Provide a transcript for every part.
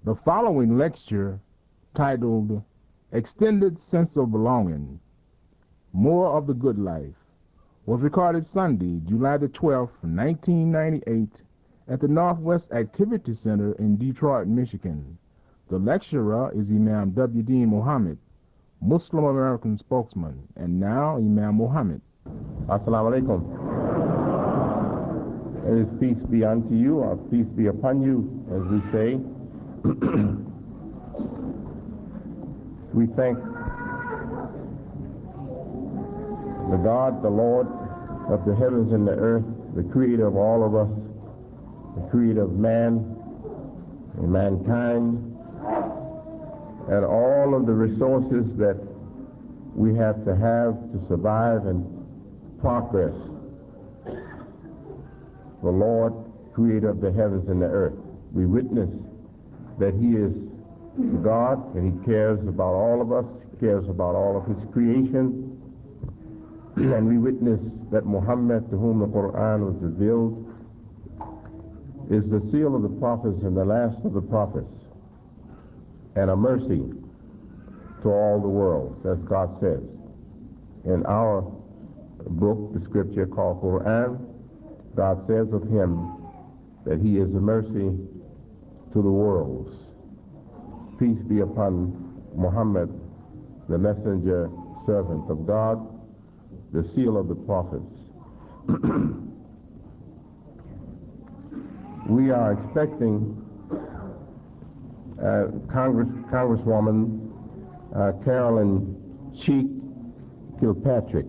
The following lecture, titled Extended Sense of Belonging, More of the Good Life, was recorded Sunday, July the 12th, 1998, at the Northwest Activity Center in Detroit, Michigan. The lecturer is Imam W. Dean Muhammad, Muslim American spokesman. And now, Imam Muhammad. Assalamu alaikum. It is peace be unto you, or peace be upon you, as we say. We thank the God, the Lord of the heavens and the earth, the creator of all of us, the creator of man and mankind, and all of the resources that we have to survive and progress. The Lord, creator of the heavens and the earth. We witness that He is God, and He cares about all of us, cares about all of His creation. And we witness that Muhammad, to whom the Quran was revealed, is the seal of the prophets and the last of the prophets, and a mercy to all the worlds, as God says. In our book, the scripture called Quran, God says of Him that He is a mercy to the worlds. Peace be upon Muhammad, the messenger, servant of God, the seal of the prophets. We are expecting Congresswoman Carolyn Cheek Kilpatrick.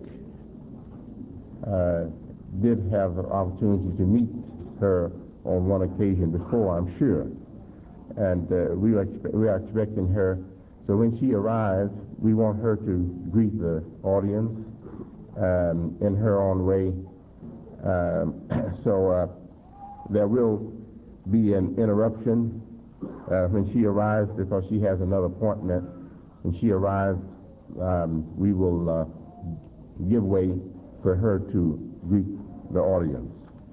Did have the opportunity to meet her on one occasion before, I'm sure. And we are expecting her. So when she arrives, we want her to greet the audience in her own way. So there will be an interruption when she arrives, because she has another appointment. When she arrives, we will give way for her to greet the audience.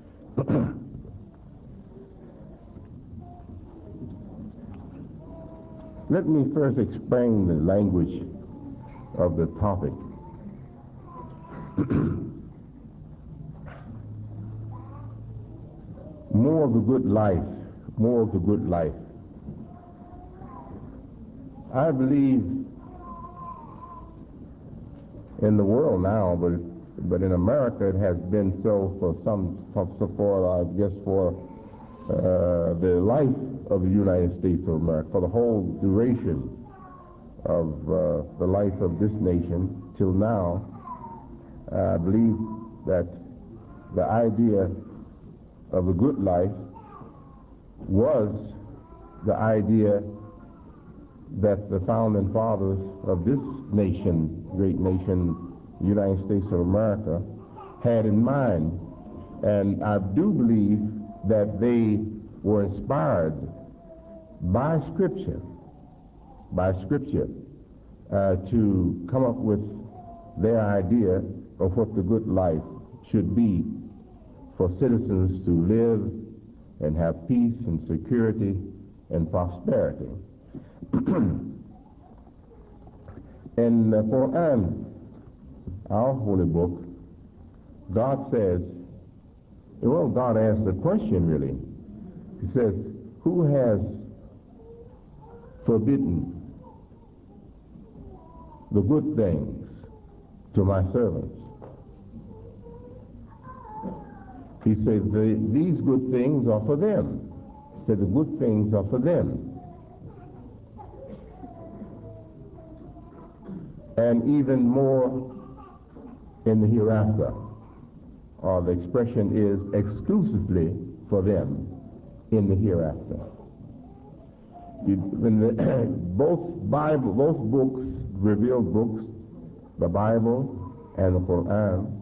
Let me first explain the language of the topic. More of the good life, more of the good life. I believe in the world now, but in America it has been so for the life of the United States of America, for the whole duration of the life of this nation till now. I believe that the idea of a good life was the idea that the founding fathers of this nation, great nation, the United States of America, had in mind. And I do believe that they were inspired by Scripture, to come up with their idea of what the good life should be for citizens to live and have peace and security and prosperity. In the Quran, our holy book, God says, well, God asks the question really. He says, who has forbidden the good things to my servants? He says, these good things are for them. He said, the good things are for them. And even more in the hereafter, or the expression is exclusively for them in the hereafter. Both books, revealed books, the Bible and the Quran,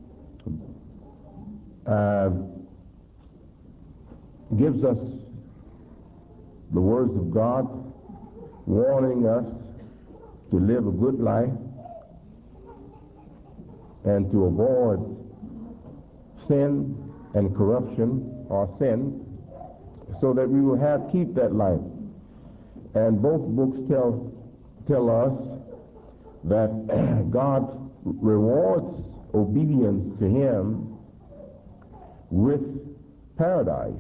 gives us the words of God warning us to live a good life and to avoid sin and corruption or sin, so that we will keep that life. And both books tell us that God rewards obedience to him with paradise,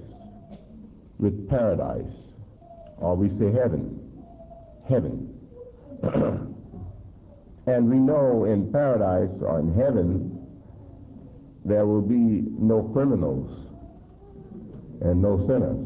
or we say heaven. And we know in paradise or in heaven there will be no criminals and no sinners.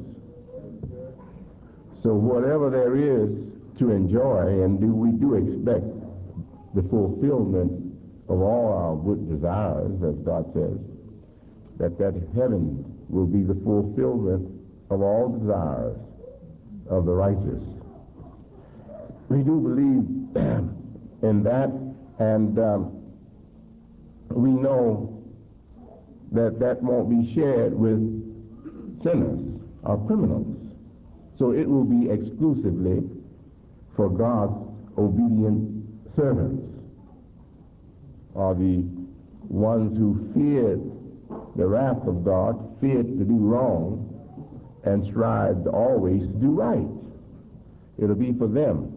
So whatever there is to enjoy, and we do expect the fulfillment of all our good desires, as God says, that heaven will be the fulfillment of all desires of the righteous. We do believe in that, and we know that won't be shared with sinners or criminals. So it will be exclusively for God's obedient servants, or the ones who feared the wrath of God, feared to do wrong, and strived always to do right. It'll be for them.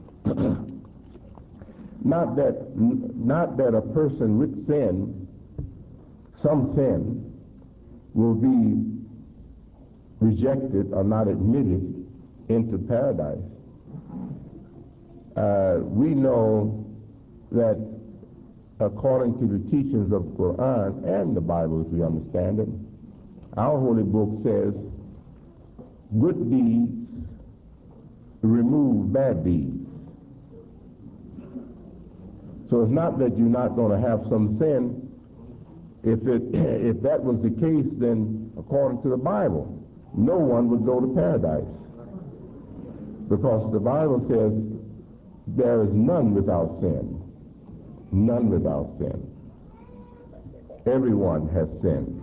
Not that a person with sin, some sin, will be rejected or not admitted into paradise. We know that according to the teachings of the Quran and the Bible, as we understand it, our holy book says good deeds remove bad deeds. So it's not that you're not going to have some sin. If that was the case, then according to the Bible, no one would go to paradise. Because the Bible says there is none without sin. None without sin. Everyone has sinned.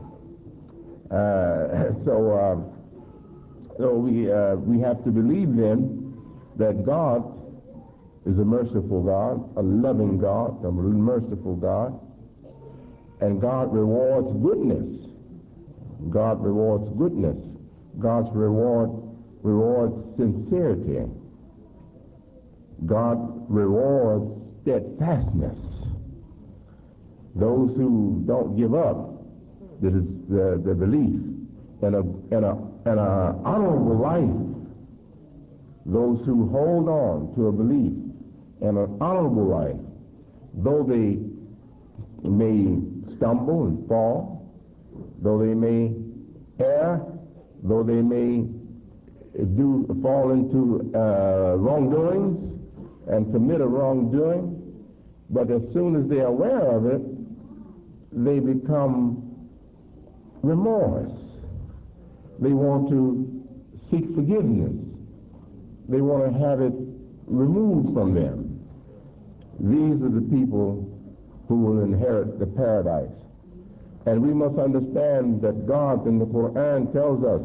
So we have to believe then that God is a merciful God, a loving God, a merciful God, and God rewards goodness. God rewards goodness. God's reward rewards sincerity. God rewards steadfastness. Those who don't give up the belief and an honorable life. Those who hold on to a belief and an honorable life, though they may stumble and fall, though they may err, though they may fall into wrongdoings and commit a wrongdoing, but as soon as they are aware of it, they become remorse. They want to seek forgiveness. They want to have it removed from them. These are the people who will inherit the paradise. And we must understand that God in the Quran tells us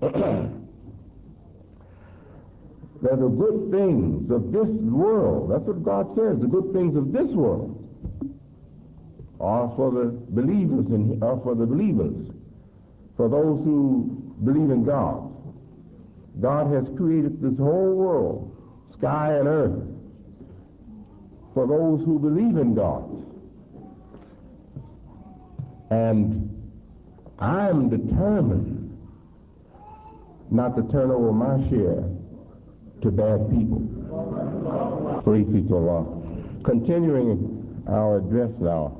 that the good things of this world, that's what God says, the good things of this world are for the believers and are for the believers, for those who believe in God. God has created this whole world, sky and earth, for those who believe in God. And I'm determined not to turn over my share to bad people. Praise be to Allah. Continuing our address now.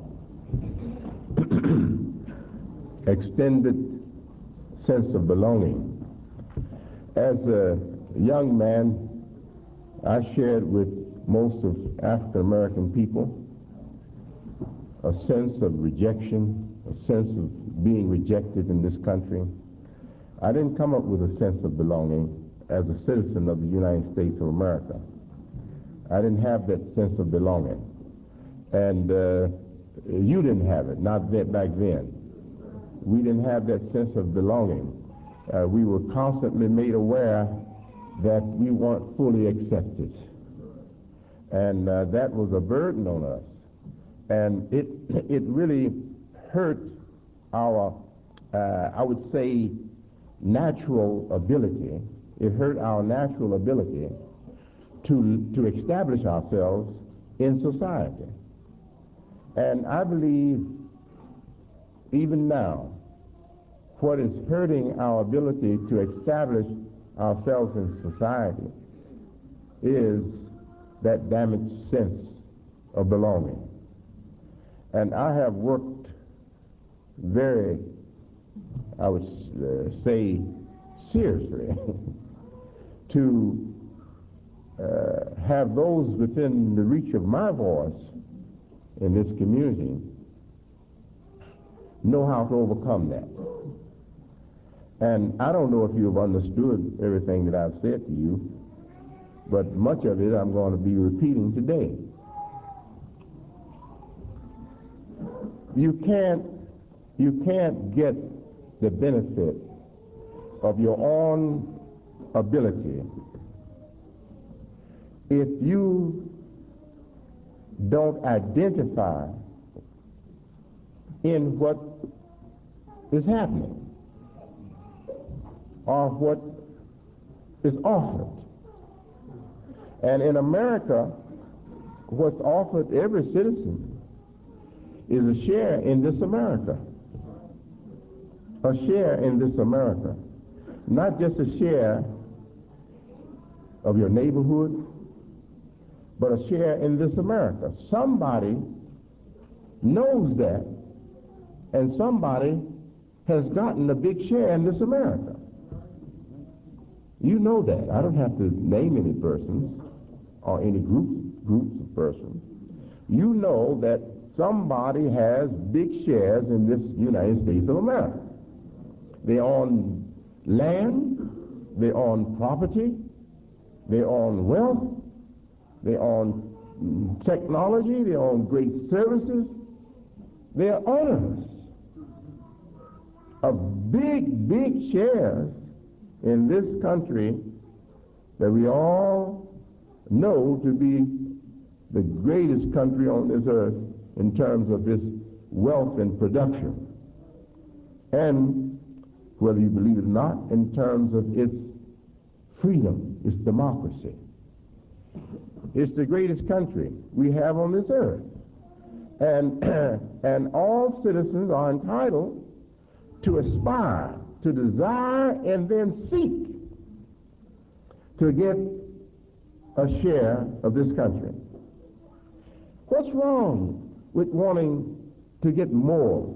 Extended sense of belonging. As a young man, I shared with most of African American people a sense of rejection, a sense of being rejected in this country. I didn't come up with a sense of belonging as a citizen of the United States of America. I didn't have that sense of belonging. And you didn't have it, not back then. We didn't have that sense of belonging. We were constantly made aware that we weren't fully accepted. And that was a burden on us. And it really hurt our, I would say, natural ability. It hurt our natural ability to establish ourselves in society. And I believe even now, what is hurting our ability to establish ourselves in society is that damaged sense of belonging. And I have worked very, I would say, seriously to have those within the reach of my voice in this community know how to overcome that. And I don't know if you've understood everything that I've said to you, but much of it I'm going to be repeating today. You can't get the benefit of your own ability if you don't identify in what is happening or what is offered. And in America, what's offered every citizen is a share in this America. A share in this America. Not just a share of your neighborhood, but a share in this America. Somebody knows that, and somebody has gotten a big share in this America. You know that. I don't have to name any persons or any groups of persons. You know that somebody has big shares in this United States of America. They own land, they own property, they own wealth, they own technology, they own great services. They are owners of big, big shares in this country that we all know to be the greatest country on this earth in terms of its wealth and production. And whether you believe it or not, in terms of its freedom, its democracy. It's the greatest country we have on this earth. And all citizens are entitled to aspire, to desire, and then seek to get a share of this country. What's wrong with wanting to get more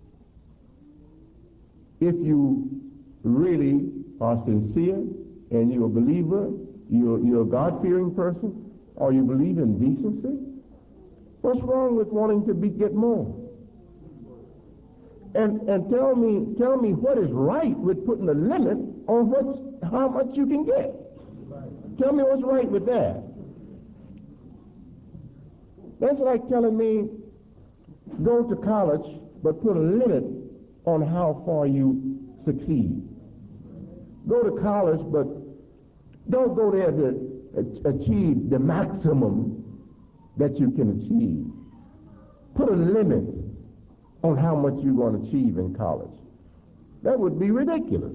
if you really are sincere and you're a believer, you're a God-fearing person, or you believe in decency? What's wrong with wanting to get more? And tell me what is right with putting a limit on how much you can get. Tell me what's right with that. That's like telling me go to college but put a limit on how far you succeed. Go to college but don't go there to achieve the maximum that you can achieve. Put a limit on how much you're going to achieve in college. That would be ridiculous.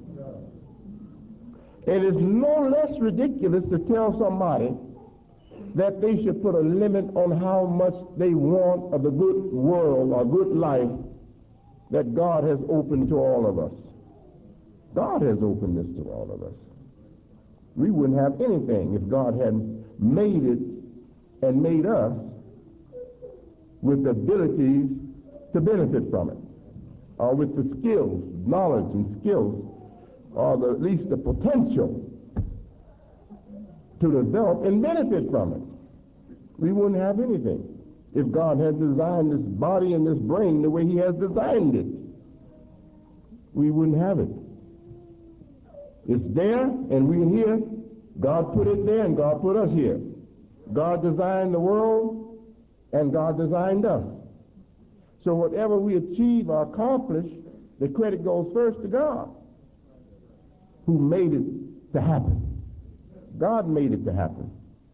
It is no less ridiculous to tell somebody that they should put a limit on how much they want of the good world or good life that God has opened to all of us. God has opened this to all of us. We wouldn't have anything if God hadn't made it and made us with the abilities to benefit from it, or with the skills, knowledge and skills, or at least the potential to develop and benefit from it. We wouldn't have anything if God had designed this body and this brain the way he has designed it. We wouldn't have it. It's there and we're here. God put it there and God put us here. God designed the world and God designed us. So whatever we achieve or accomplish, the credit goes first to God, who made it to happen. God made it to happen.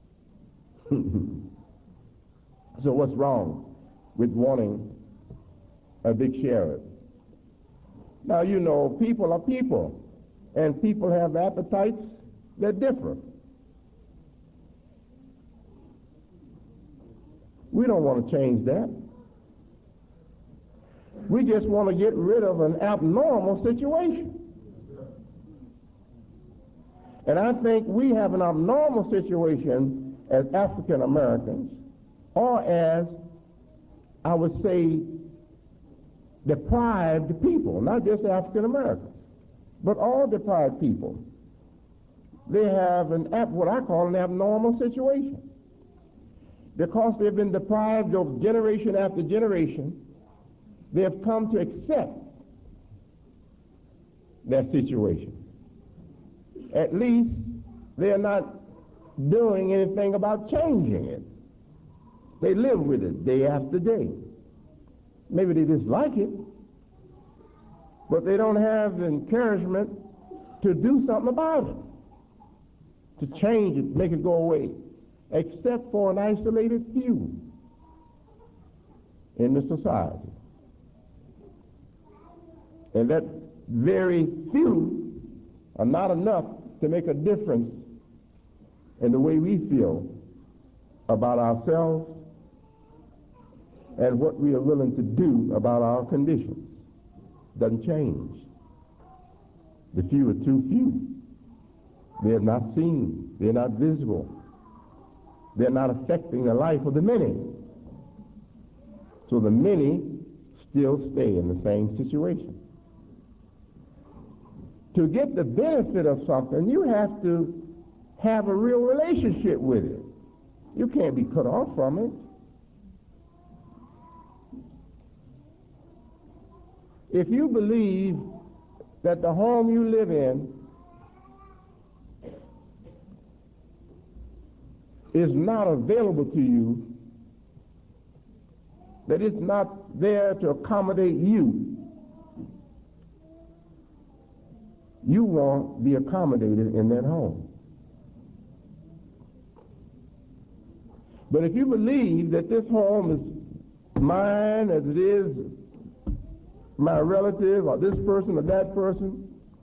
So what's wrong with wanting a big share of it? Now, you know, people are people, and people have appetites that differ. We don't want to change that. We just want to get rid of an abnormal situation. And I think we have an abnormal situation as African Americans, or as, I would say, deprived people, not just African Americans, but all deprived people. They have what I call an abnormal situation. Because they've been deprived of generation after generation, they have come to accept that situation. At least they are not doing anything about changing it. They live with it day after day. Maybe they dislike it, but they don't have the encouragement to do something about it, to change it, make it go away, except for an isolated few in the society. And that very few are not enough to make a difference in the way we feel about ourselves and what we are willing to do about our conditions. Doesn't change. The few are too few. They are not seen. They're not visible. They're not affecting the life of the many. So the many still stay in the same situation. To get the benefit of something, you have to have a real relationship with it. You can't be cut off from it. If you believe that the home you live in is not available to you, that it's not there to accommodate you, you won't be accommodated in that home. But if you believe that this home is mine as it is my relative or this person or that person,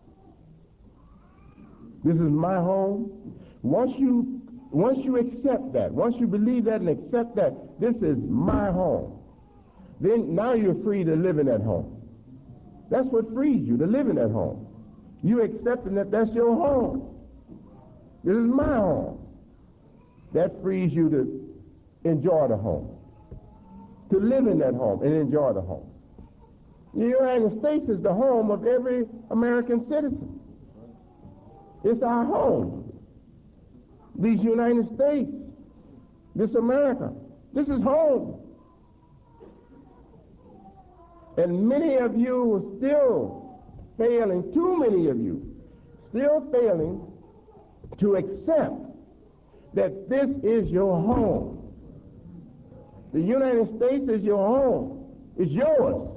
this is my home, once you accept that, once you believe that and accept that this is my home, then now you're free to live in that home. That's what frees you, to live in that home. You accepting that that's your home. This is my home. That frees you to enjoy the home, to live in that home and enjoy the home. The United States is the home of every American citizen. It's our home. These United States, this America, this is home. And many of you are still failing, too many of you, still failing to accept that this is your home. The United States is your home. It's yours.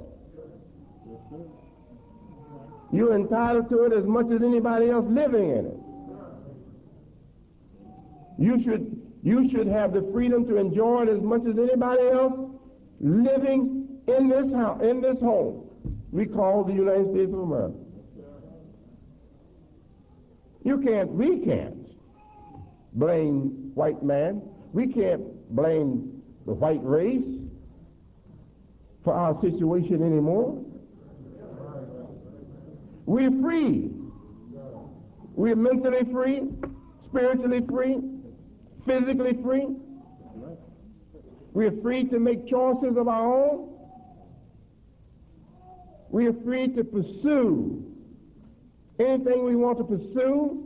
You're entitled to it as much as anybody else living in it. You should have the freedom to enjoy it as much as anybody else living in this house, in this home we call the United States of America. We can't blame white man. We can't blame the white race for our situation anymore. We're free. We're mentally free, spiritually free, physically free. We're free to make choices of our own. We are free to pursue anything we want to pursue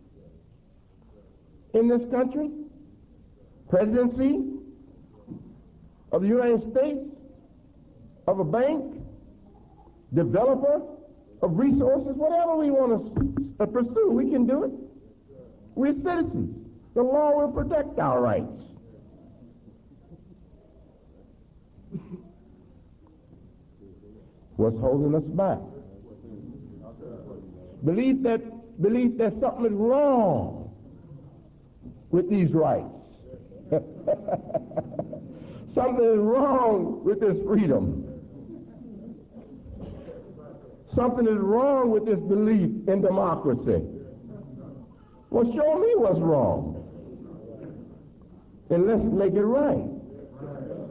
in this country. Presidency of the United States, of a bank, developer of resources, whatever we want to pursue, we can do it. We're citizens. The law will protect our rights. What's holding us back? Belief that something is wrong with these rights. Something is wrong with this freedom. Something is wrong with this belief in democracy. Well, show me what's wrong, and let's make it right.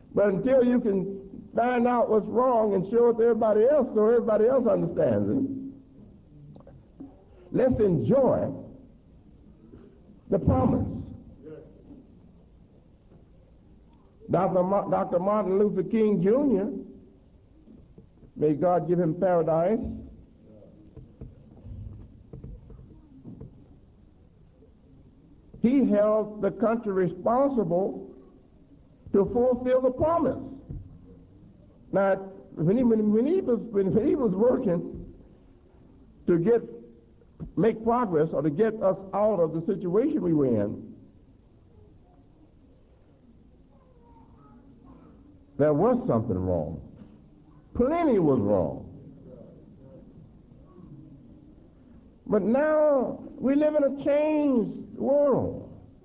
But until you can find out what's wrong and show it to everybody else so everybody else understands it, let's enjoy the promise. Dr. Martin Luther King Jr., may God give him paradise, he held the country responsible to fulfill the promise. Now, when he was working to make progress or to get us out of the situation we were in, there was something wrong. Plenty was wrong. But now we live in a changed world.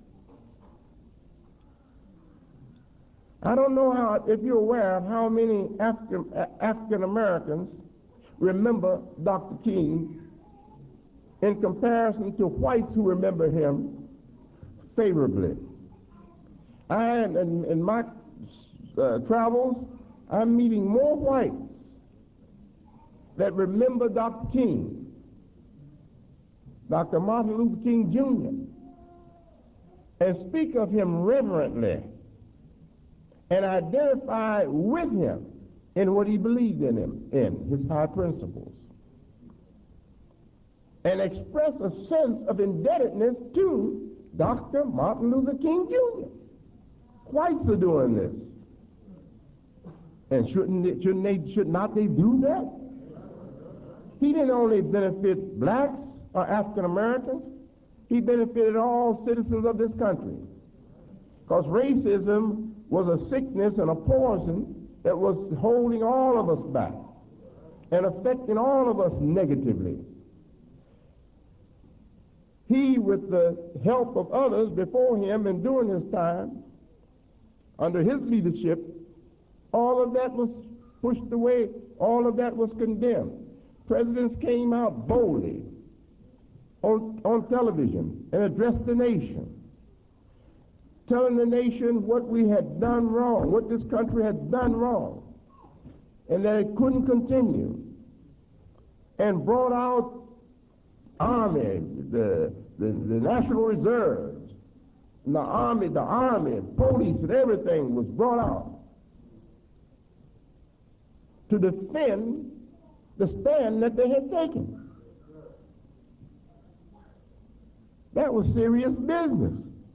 I don't know if you're aware of how many African Americans remember Dr. King in comparison to whites who remember him favorably. In my travels, I'm meeting more whites that remember Dr. King, Dr. Martin Luther King Jr., and speak of him reverently and identify with him in what he believed in his high principles, and express a sense of indebtedness to Dr. Martin Luther King Jr. Whites are doing this. And should not they do that? He didn't only benefit blacks or African Americans, he benefited all citizens of this country. Because racism was a sickness and a poison that was holding all of us back and affecting all of us negatively. He, with the help of others before him and during his time, under his leadership, all of that was pushed away. All of that was condemned. Presidents came out boldly on television and addressed the nation, telling the nation what we had done wrong, what this country had done wrong, and that it couldn't continue, and brought out Army, the National Reserves, and the Army, police, and everything was brought out to defend the stand that they had taken. That was serious business.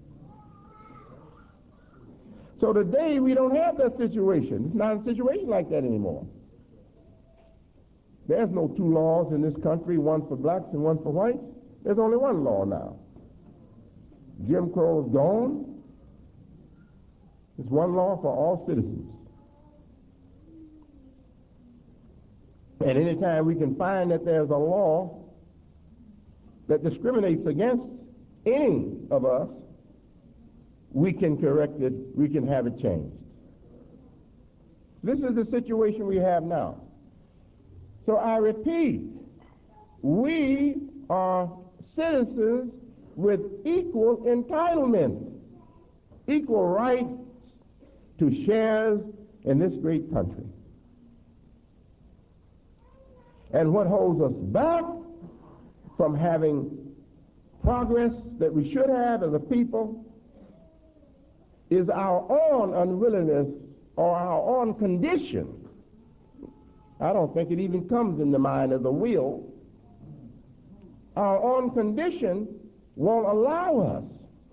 So today we don't have that situation. It's not a situation like that anymore. There's no two laws in this country, one for blacks and one for whites. There's only one law now. Jim Crow is gone. It's one law for all citizens. And anytime we can find that there's a law that discriminates against any of us, we can correct it, we can have it changed. This is the situation we have now. So I repeat, we are citizens with equal entitlement, equal rights to shares in this great country. And what holds us back from having progress that we should have as a people is our own unwillingness or our own condition. I don't think it even comes in the mind as a will. Our own condition won't allow us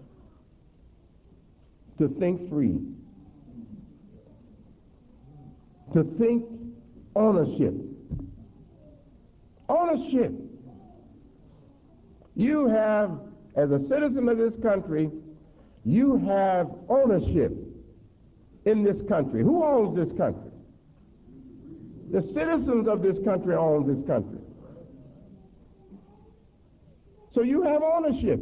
to think free, to think ownership. Ownership. You have, as a citizen of this country, you have ownership in this country. Who owns this country? The citizens of this country own this country. So you have ownership.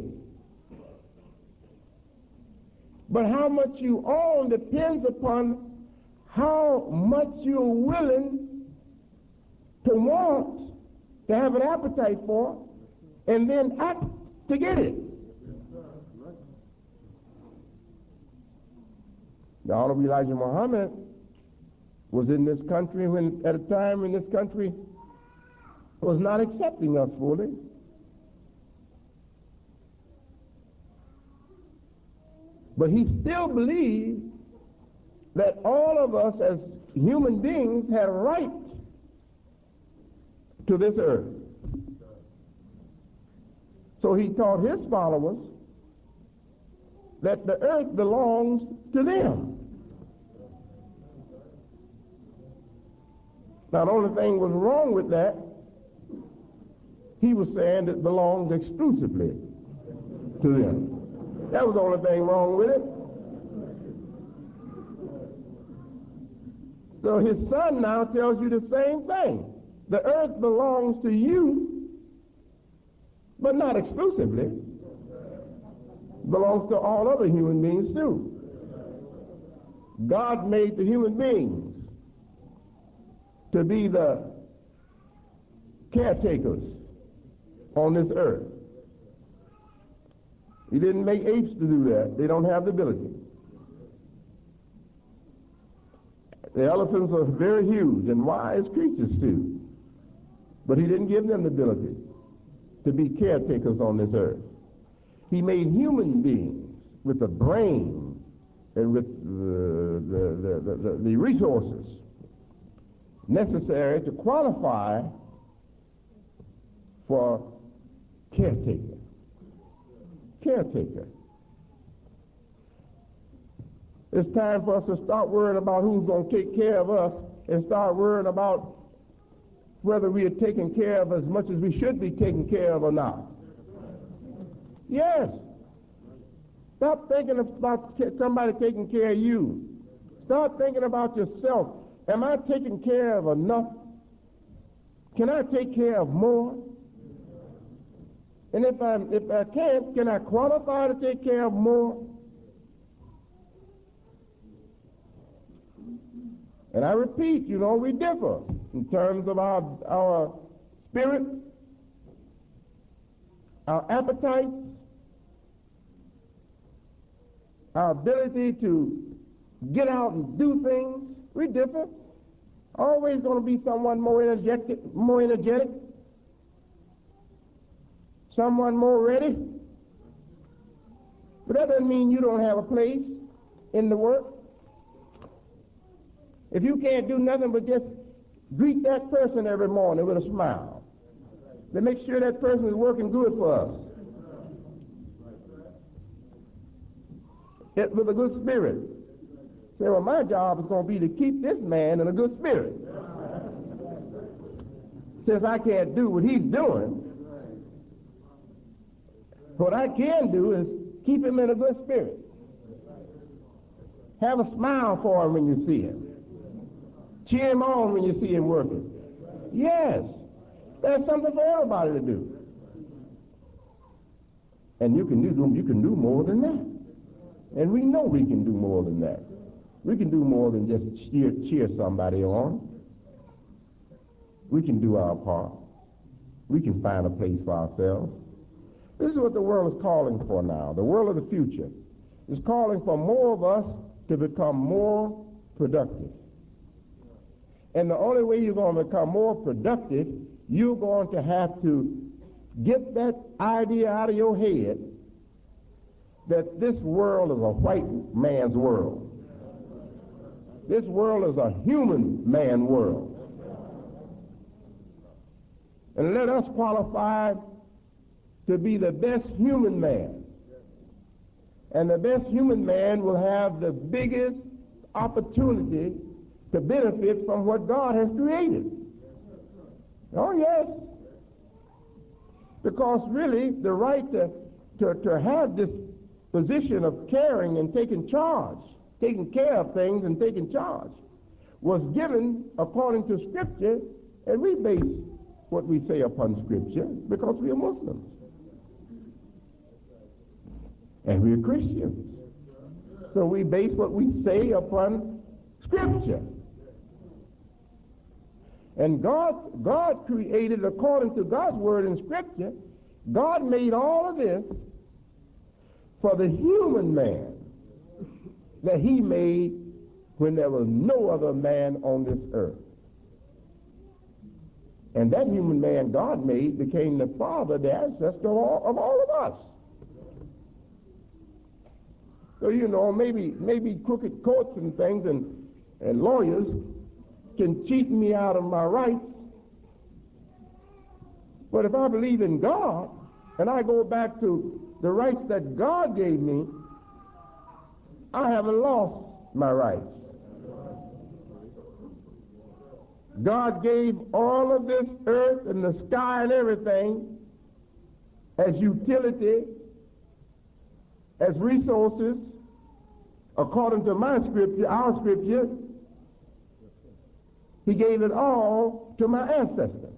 But how much you own depends upon how much you're willing to want, to have an appetite for, and then act to get it. The Honorable Elijah Muhammad was in this country at a time when this country was not accepting us fully. But he still believed that all of us as human beings had a right to this earth. So he taught his followers that the earth belongs to them. Now, the only thing was wrong with that, he was saying it belongs exclusively to them. That was the only thing wrong with it. So his son now tells you the same thing. The earth belongs to you, but not exclusively. It belongs to all other human beings too. God made the human beings to be the caretakers on this earth. He didn't make apes to do that. They don't have the ability. The elephants are very huge and wise creatures too. But he didn't give them the ability to be caretakers on this earth. He made human beings with a brain and with the resources necessary to qualify for caretaker. Caretaker. It's time for us to start worrying about who's going to take care of us and start worrying about whether we are taking care of as much as we should be taken care of or not. Yes. Stop thinking about somebody taking care of you. Start thinking about yourself. Am I taking care of enough? Can I take care of more? And if I can't, can I qualify to take care of more? And I repeat, we differ in terms of our spirit, our appetites, our ability to get out and do things. We differ. Always going to be someone more energetic, someone more ready. But that doesn't mean you don't have a place in the work. If you can't do nothing but just greet that person every morning with a smile, then make sure that person is working good for us. With a good spirit. Say, well, my job is going to be to keep this man in a good spirit. Since I can't do what he's doing, what I can do is keep him in a good spirit. Have a smile for him when you see him. Cheer him on when you see him working. Yes, there's something for everybody to do. And you can do more than that. And we know we can do more than that. We can do more than just cheer somebody on. We can do our part. We can find a place for ourselves. This is what the world is calling for now. The world of the future is calling for more of us to become more productive. And the only way you're going to become more productive, you're going to have to get that idea out of your head that this world is a white man's world. This world is a human man world. And let us qualify to be the best human man. And the best human man will have the biggest opportunity to benefit from what God has created. Oh, yes. Because really, the right to have this position of caring and taking charge, taking care of things and taking charge, was given according to Scripture, and we base what we say upon Scripture because we are Muslims. And we are Christians. So we base what we say upon Scripture. And God created according to God's word in Scripture. God made all of this for the human man. that he made when there was no other man on this earth. And that human man God made became the father, the ancestor of all of us. So, you know, maybe crooked courts and things and lawyers can cheat me out of my rights. But if I believe in God and I go back to the rights that God gave me, I haven't lost my rights. God gave all of this earth and the sky and everything as utility, as resources, according to my scripture, our scripture. He gave it all to my ancestor.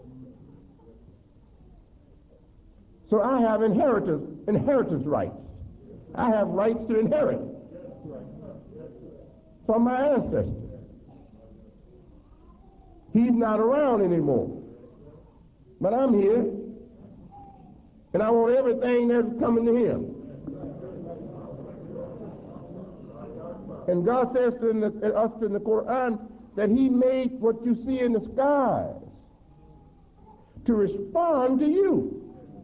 So I have inheritance rights. I have rights to inherit from my ancestor. He's not around anymore. But I'm here, and I want everything that's coming to him. And God says to us in the Quran that he made what you see in the skies to respond to you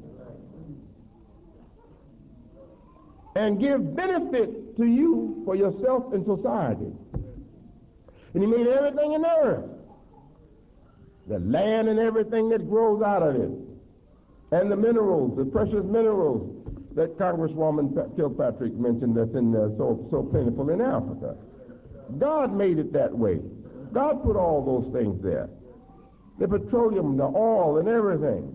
and give benefit to you for yourself and society. And he made everything in the earth, the land and everything that grows out of it, and the minerals, the precious minerals that Congresswoman Kilpatrick mentioned that's in so plentiful in Africa. God made it that way. God put all those things there. The petroleum, the oil, and everything.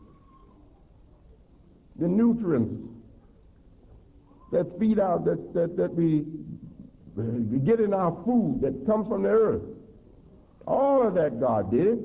The nutrients that feed out, that we get in our food that comes from the earth. All of that God did it.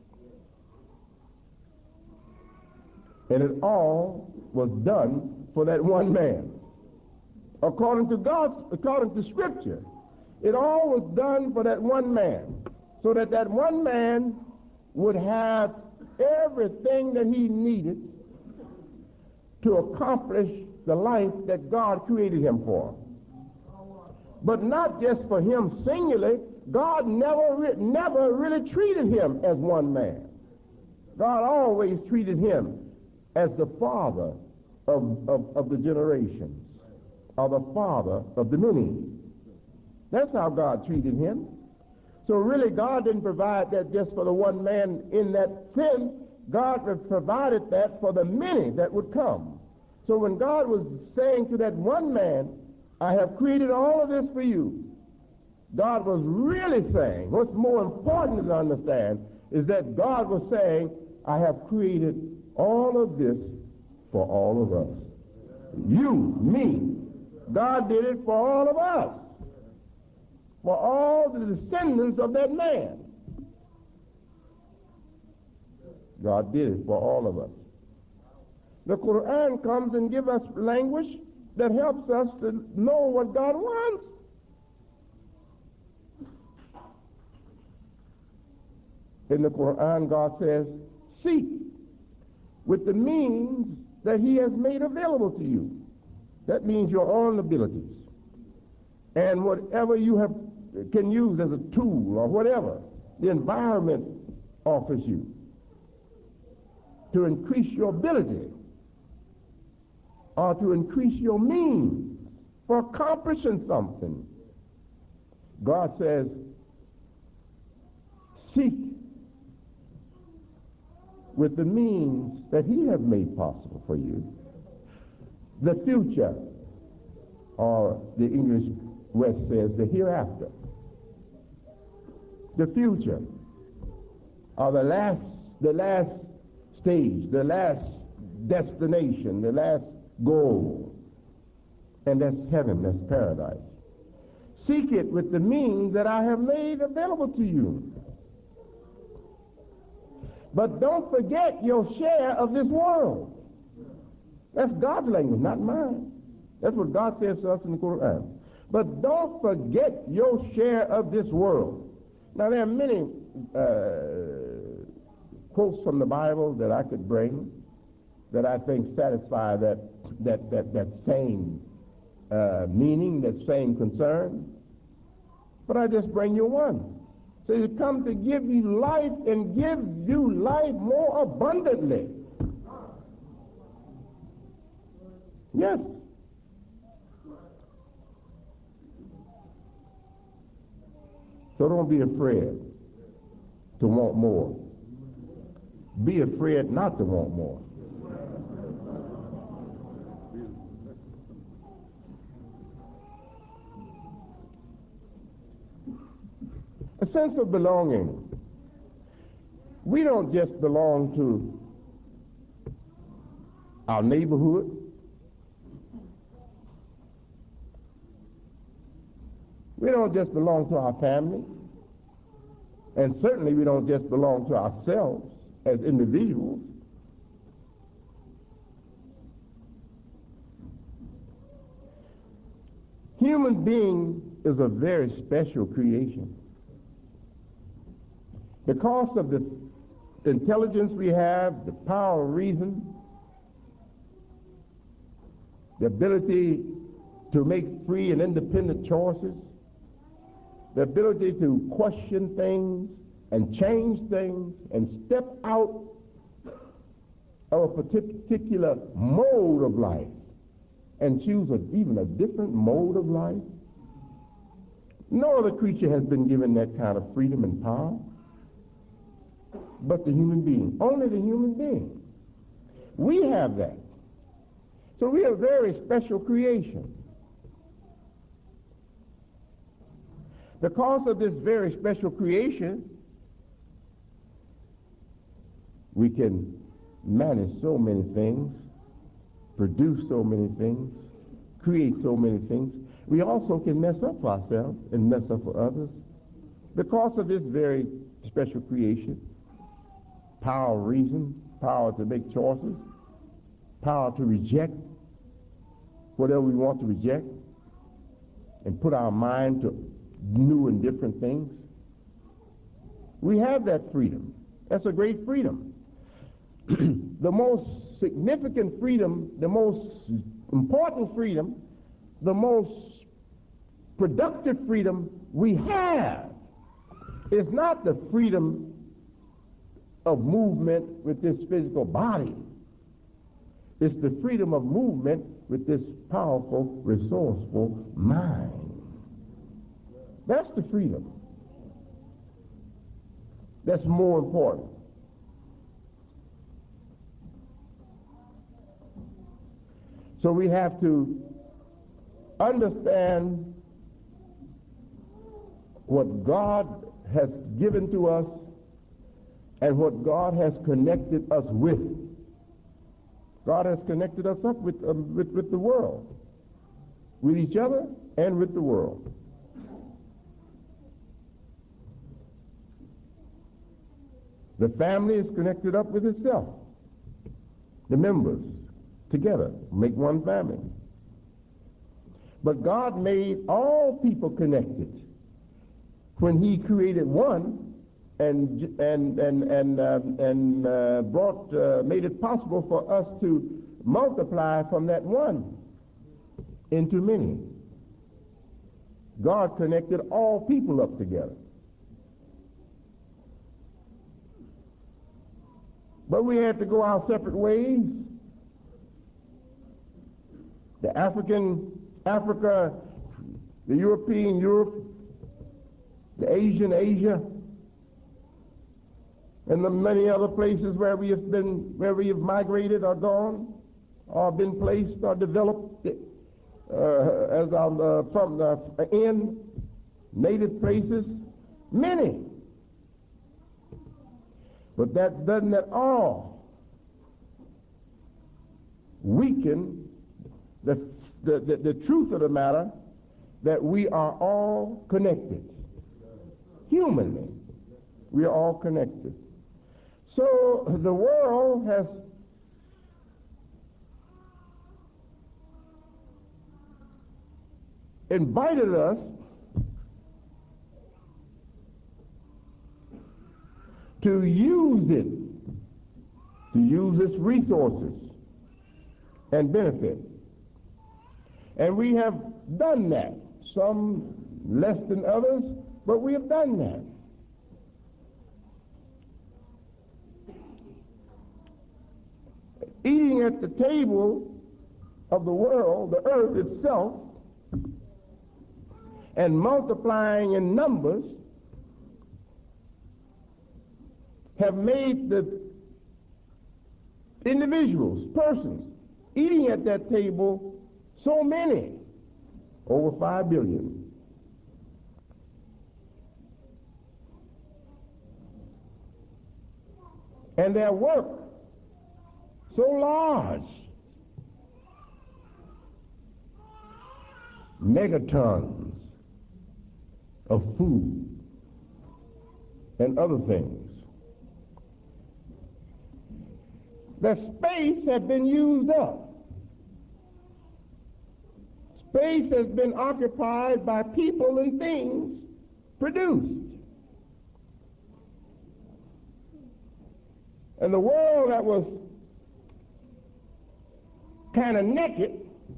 And it all was done for that one man. According to Scripture, it all was done for that one man, so that that one man would have everything that he needed to accomplish the life that God created him for. But not just for him singularly. God never really treated him as one man. God always treated him as the father of the generations, or the father of the many. That's how God treated him. So really, God didn't provide that just for the one man in that sin. God provided that for the many that would come. So when God was saying to that one man, I have created all of this for you, God was really saying, what's more important to understand is that God was saying, I have created all of this for all of us. You, me. God did it for all of us. For all the descendants of that man. God did it for all of us. The Quran comes and gives us language that helps us to know what God wants. In the Quran, God says, seek with the means that he has made available to you. That means your own abilities. And whatever you can use as a tool or whatever the environment offers you to increase your ability or to increase your means for accomplishing something. God says, seek with the means that he has made possible for you. The future, or the English West says the hereafter. The future, or the last stage, the last destination, the last goal. And that's heaven, that's paradise. Seek it with the means that I have made available to you. But don't forget your share of this world. That's God's language, not mine. That's what God says to us in the Quran. But don't forget your share of this world. Now, there are many quotes from the Bible that I could bring that I think satisfy that same meaning, that same concern, but I just bring you one. So He's come to give you life and give you life more abundantly. Yes. So don't be afraid to want more. Be afraid not to want more. A sense of belonging. We don't just belong to our neighborhood. We don't just belong to our family. And certainly we don't just belong to ourselves as individuals. Human being is a very special creation. Because of the intelligence we have, the power of reason, the ability to make free and independent choices, the ability to question things and change things and step out of a particular mode of life and choose even a different mode of life. No other creature has been given that kind of freedom and power but the human being. Only the human being. We have that. So we are a very special creation. Because of this very special creation, we can manage so many things, produce so many things, create so many things. We also can mess up for ourselves and mess up for others. Because of this very special creation, power of reason, power to make choices, power to reject whatever we want to reject, and put our mind to new and different things. We have that freedom. That's a great freedom. The most significant freedom, the most important freedom, the most productive freedom we have is not the freedom of movement with this physical body. It's the freedom of movement with this powerful, resourceful mind. That's the freedom. That's more important. So we have to understand what God has given to us and what God has connected us with. God has connected us up with the world, with each other and with the world. The family is connected up with itself. The members together make one family. But God made all people connected when He created one and made it possible for us to multiply from that one into many. God connected all people up together. But we had to go our separate ways. The Africa, the European, Europe, the Asian, Asia, and the many other places where we have migrated or gone, or been placed or developed in native places, many. But that doesn't at all weaken the truth of the matter that we are all connected. Humanly, we are all connected. So the world has invited us to use its resources and benefit. And we have done that, some less than others, but we have done that. Eating at the table of the world, the earth itself, and multiplying in numbers have made the individuals, persons, eating at that table so many, over 5 billion. And their work so large, megatons of food and other things. The space has been used up. Space has been occupied by people and things produced. And the world that was kind of naked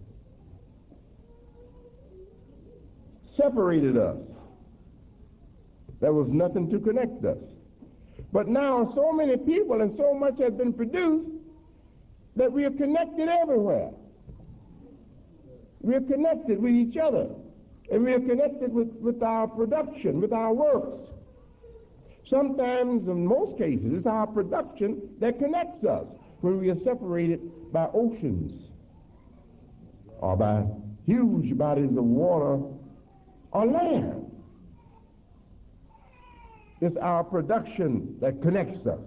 separated us. There was nothing to connect us. But now so many people and so much has been produced that we are connected everywhere. We are connected with each other. And we are connected with our production, with our works. Sometimes, in most cases, it's our production that connects us when we are separated by oceans or by huge bodies of water or land. It's our production that connects us.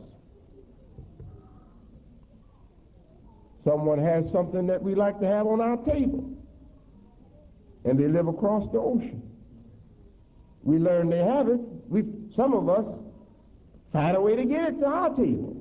Someone has something that we like to have on our table, and they live across the ocean. We learn they have it. Some of us find a way to get it to our table.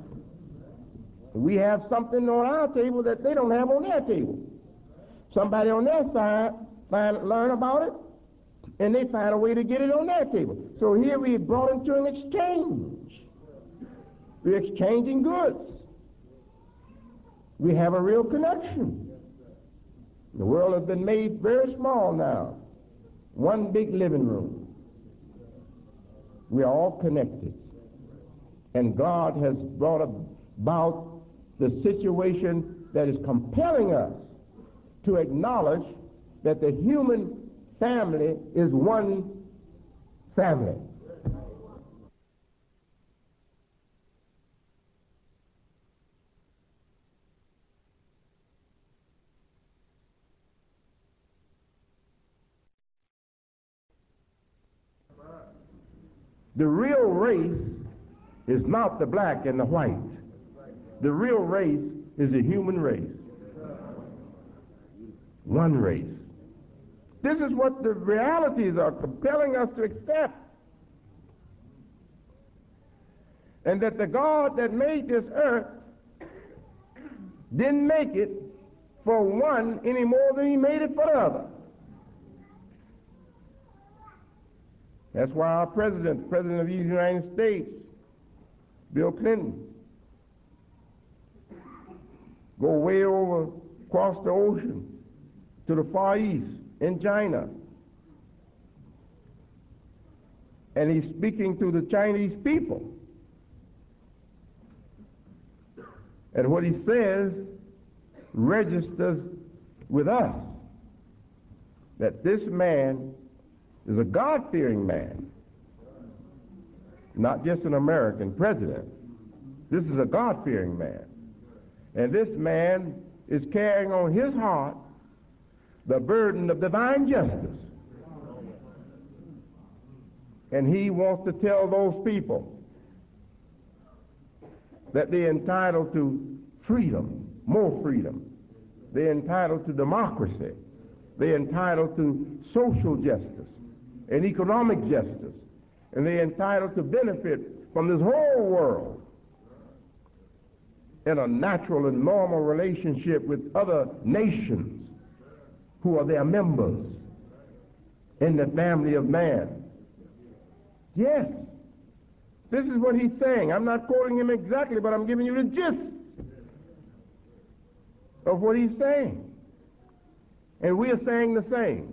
We have something on our table that they don't have on their table. Somebody on their side learn about it, and they find a way to get it on their table. So here we brought into an exchange. We're exchanging goods. We have a real connection. The world has been made very small now. One big living room. We are all connected. And God has brought about the situation that is compelling us to acknowledge that the human family is one family. The real race is not the black and the white. The real race is the human race. One race. This is what the realities are compelling us to accept. And that the God that made this earth didn't make it for one any more than he made it for the other. That's why our President of the United States, Bill Clinton, go way over across the ocean to the Far East in China. And he's speaking to the Chinese people. And what he says registers with us that this man is a God-fearing man, not just an American president. This is a God-fearing man. And this man is carrying on his heart the burden of divine justice. And he wants to tell those people that they're entitled to freedom, more freedom. They're entitled to democracy. They're entitled to social justice and economic justice. And they're entitled to benefit from this whole world in a natural and normal relationship with other nations who are their members in the family of man. Yes, this is what he's saying. I'm not quoting him exactly, but I'm giving you the gist of what he's saying. And we are saying the same.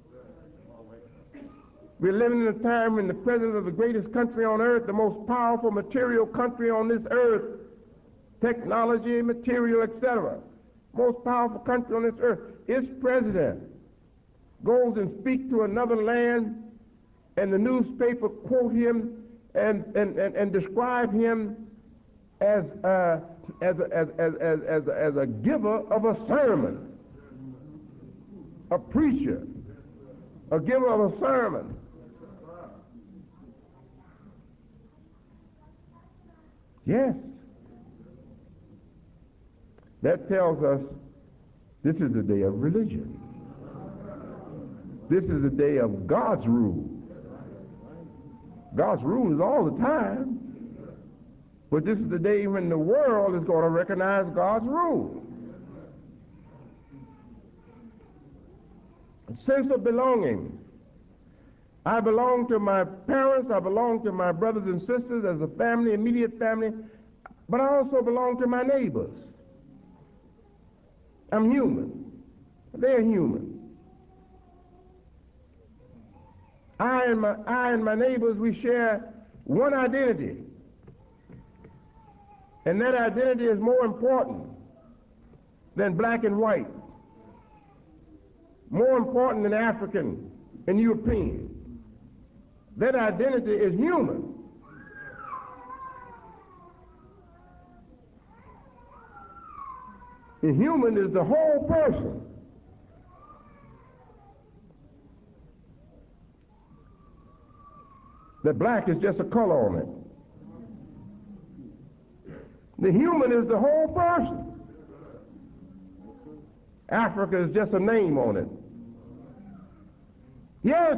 We're living in a time when the president of the greatest country on earth, the most powerful material country on this earth, technology, material, etc., most powerful country on this earth, its president goes and speaks to another land, and the newspaper quote him and describe him as a giver of a sermon, a preacher, a giver of a sermon. Yes. That tells us this is a day of religion. This is a day of God's rule. God's rule is all the time. But this is the day when the world is going to recognize God's rule. A sense of belonging. I belong to my parents, I belong to my brothers and sisters as a family, immediate family, but I also belong to my neighbors. I'm human. They're human. I and my neighbors, we share one identity. And that identity is more important than black and white, more important than African and European. That identity is human. The human is the whole person. The black is just a color on it. The human is the whole person. Africa is just a name on it. Yes,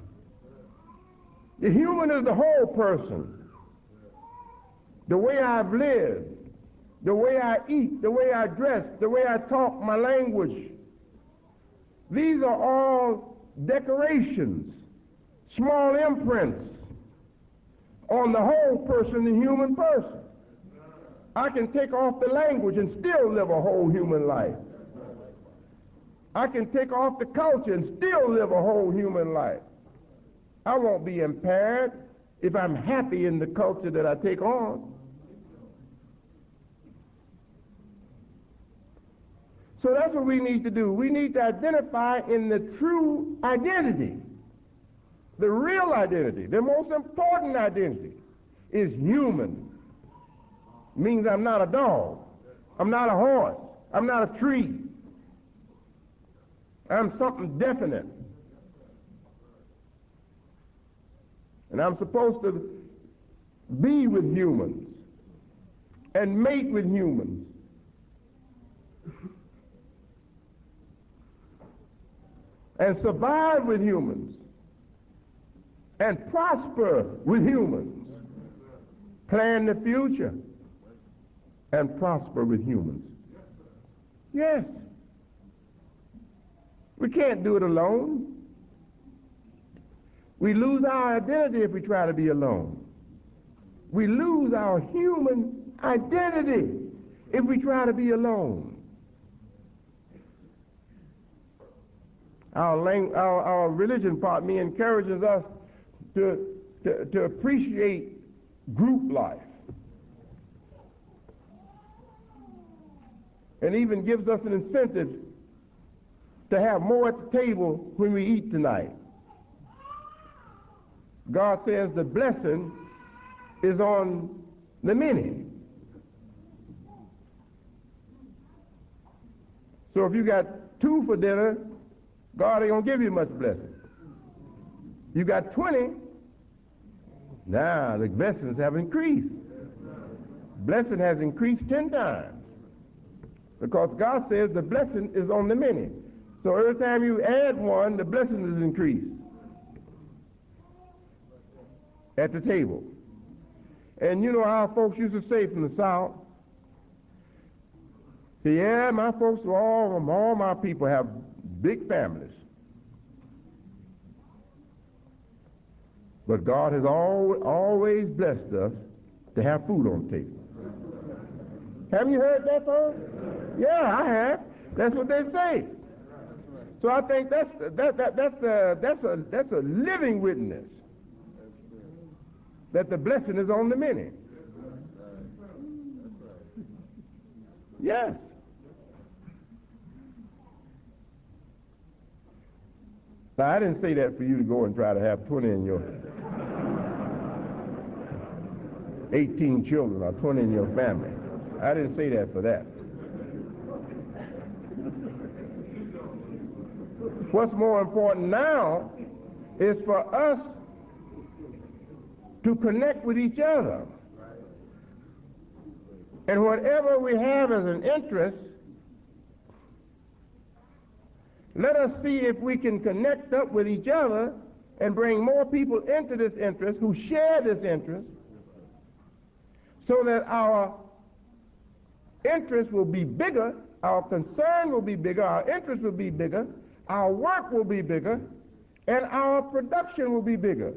the human is the whole person. The way I've lived, the way I eat, the way I dress, the way I talk, my language. These are all decorations, small imprints on the whole person, the human person. I can take off the language and still live a whole human life. I can take off the culture and still live a whole human life. I won't be impaired if I'm happy in the culture that I take on. So that's what we need to do. We need to identify in the true identity. The real identity, the most important identity, is human. Means I'm not a dog. I'm not a horse. I'm not a tree. I'm something definite. And I'm supposed to be with humans and mate with humans. And survive with humans. And prosper with humans. Plan the future. And prosper with humans. Yes. We can't do it alone. We lose our identity if we try to be alone. We lose our human identity if we try to be alone. Our religion part me encourages us to appreciate group life. And even gives us an incentive to have more at the table when we eat tonight. God says the blessing is on the many. So if you got 2 for dinner, God ain't going to give you much blessing. You got 20, now the blessings have increased. Blessing has increased 10 times. Because God says the blessing is on the many. So every time you add one, the blessing is increased at the table. And you know how folks used to say from the South, yeah, my folks, all my people have big families. But God has always blessed us to have food on the table. Haven't you heard that, folks? Yeah, I have. That's what they say. So I think that's a living witness that the blessing is on the many. Yes. Now, I didn't say that for you to go and try to have 20 in your 18 children or 20 in your family. I didn't say that for that. What's more important now is for us to connect with each other. And whatever we have as an interest, let us see if we can connect up with each other and bring more people into this interest who share this interest, so that our interest will be bigger, our concern will be bigger, our interest will be bigger, our work will be bigger, and our production will be bigger,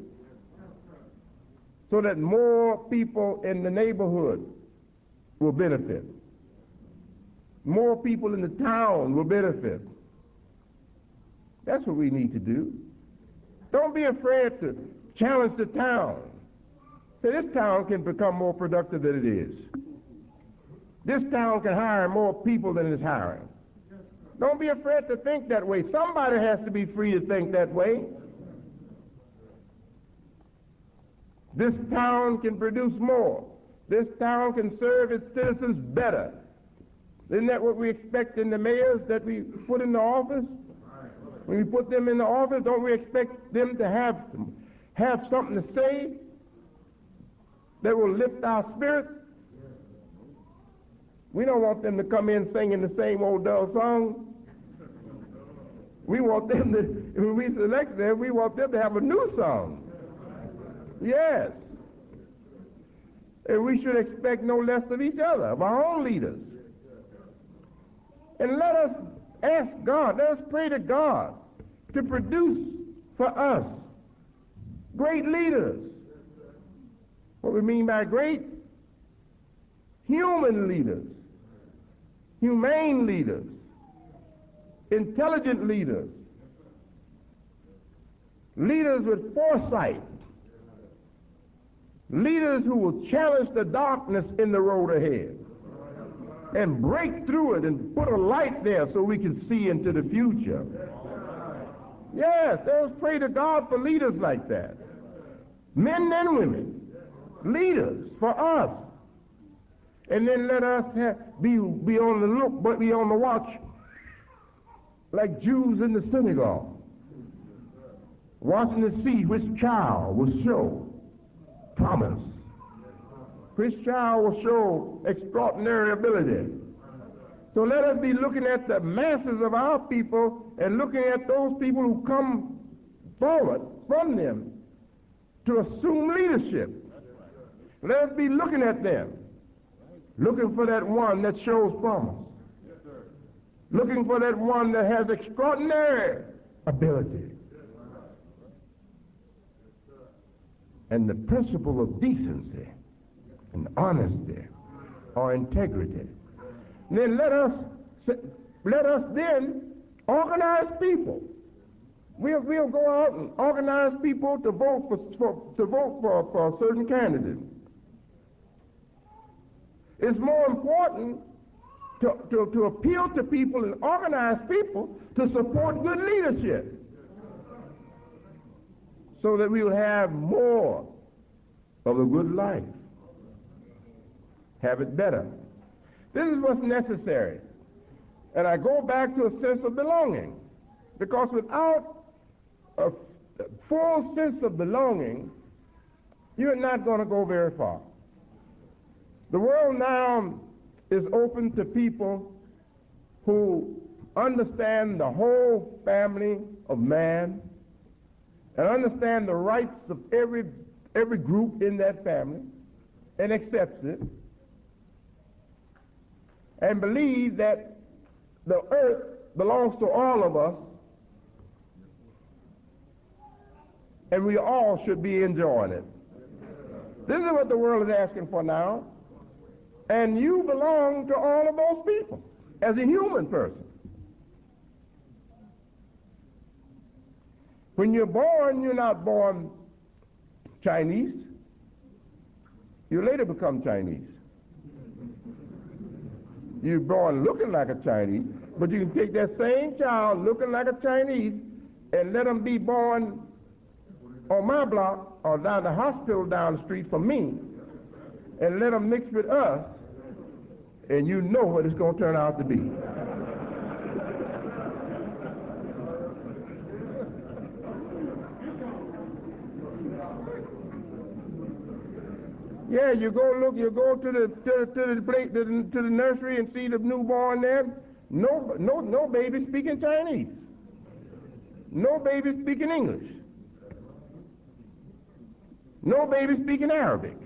so that more people in the neighborhood will benefit. More people in the town will benefit. That's what we need to do. Don't be afraid to challenge the town. Say, this town can become more productive than it is. This town can hire more people than it's hiring. Don't be afraid to think that way. Somebody has to be free to think that way. This town can produce more. This town can serve its citizens better. Isn't that what we expect in the mayors that we put in the office? When we put them in the office, don't we expect them to have something to say that will lift our spirits? We don't want them to come in singing the same old dull song. We want them to, when we select them, we want them to have a new song. Yes. And we should expect no less of each other, of our own leaders. And let us ask God, let us pray to God to produce for us great leaders. What we mean by great? Human leaders, humane leaders, intelligent leaders, leaders with foresight, leaders who will challenge the darkness in the road ahead and break through it and put a light there so we can see into the future. Yes, let us pray to God for leaders like that. Men and women, leaders for us. And then let us be on the look, but be on the watch, like Jews in the synagogue, watching to see which child will show promise, which child will show extraordinary ability. So let us be looking at the masses of our people and looking at those people who come forward from them to assume leadership. Let us be looking at them, looking for that one that shows promise, looking for that one that has extraordinary ability. And the principle of decency and honesty or integrity. And then let us then organize people. We'll go out and organize people to vote for a certain candidate. It's more important to appeal to people and organize people to support good leadership, so that we will have more of a good life, have it better. This is what's necessary. And I go back to a sense of belonging, because without a full sense of belonging, you're not going to go very far. The world now is open to people who understand the whole family of man and understand the rights of every group in that family and accepts it and believe that the earth belongs to all of us and we all should be enjoying it. This is what the world is asking for now. And you belong to all of those people as a human person. When you're born, you're not born Chinese. You later become Chinese. You're born looking like a Chinese, but you can take that same child looking like a Chinese and let them be born on my block or down the hospital down the street from me and let them mix with us, and you know what it's going to turn out to be. Yeah, you go to the nursery and see the newborn there. No baby speaking Chinese. No baby speaking English. No baby speaking Arabic.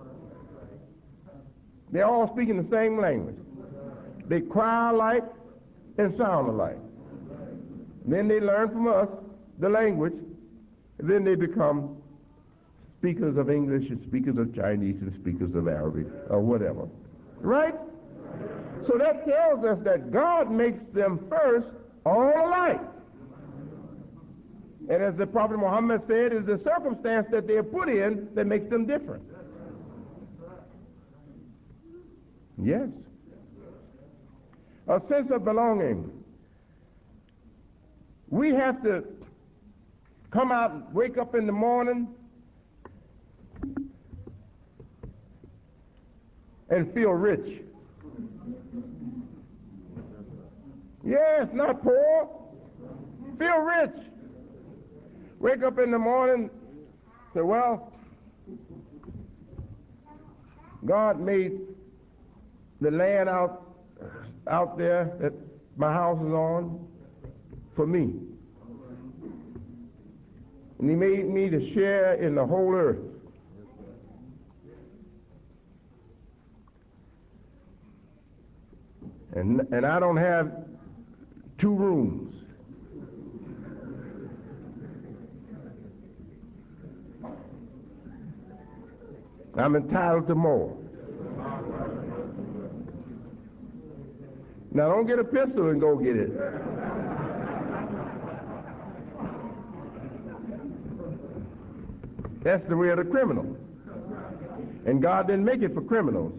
They're all speaking the same language. They cry alike and sound alike. Then they learn from us the language, and then they become speakers of English and speakers of Chinese and speakers of Arabic or whatever. Right? So that tells us that God makes them first all alike. And as the Prophet Muhammad said, it's the circumstance that they are put in that makes them different. Yes. A sense of belonging. We have to come out and wake up in the morning and feel rich. Yes, not poor. Feel rich. Wake up in the morning, say, well, God made the land out there that my house is on for me. And he made me to share in the whole earth. And I don't have 2 rooms. I'm entitled to more. Now don't get a pistol and go get it. That's the way of the criminal. And God didn't make it for criminals.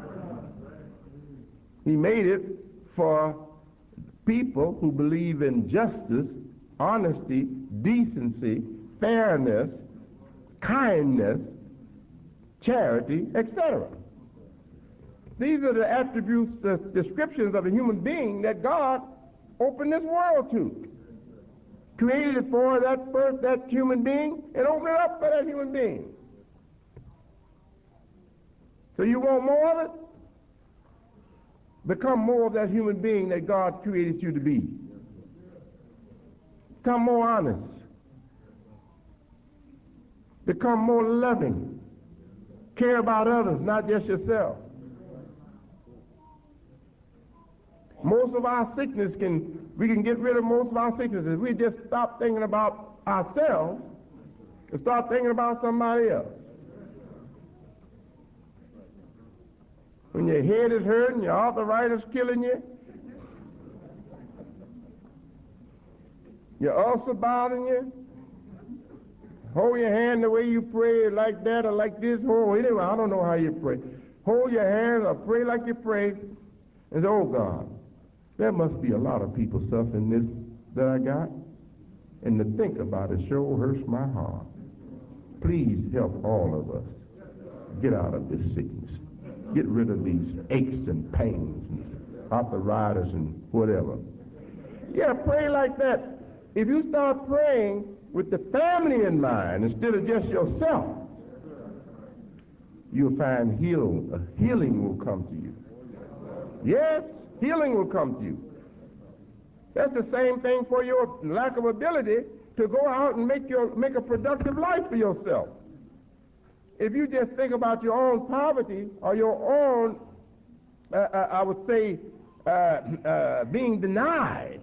He made it for people who believe in justice, honesty, decency, fairness, kindness, charity, etc. These are the attributes, the descriptions of a human being that God opened this world to. Created it for that human being and opened it up for that human being. So you want more of it? Become more of that human being that God created you to be. Become more honest. Become more loving. Care about others, not just yourself. Most of our sickness we can get rid of most of our sicknesses. We just stop thinking about ourselves and start thinking about somebody else. When your head is hurting, your arthritis killing you, your ulcer bothering you, hold your hand the way you pray, like that or like this. Anyway, I don't know how you pray. Hold your hand or pray like you pray and say, oh God, there must be a lot of people suffering this that I got. And to think about it sure hurts my heart. Please help all of us get out of this sickness. Get rid of these aches and pains and arthritis and whatever. Yeah, pray like that. If you start praying with the family in mind instead of just yourself, you'll find healing will come to you. Yes, healing will come to you. That's the same thing for your lack of ability to go out and make a productive life for yourself. If you just think about your own poverty or your own, I would say, being denied,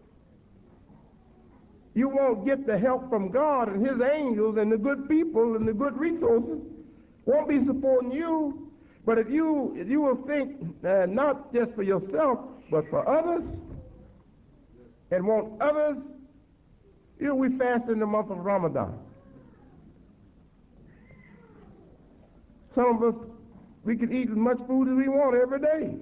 you won't get the help from God and his angels and the good people and the good resources won't be supporting you. But if you will think not just for yourself, but for others, and want others You know, we fast in the month of Ramadan. Some of us, we can eat as much food as we want every day.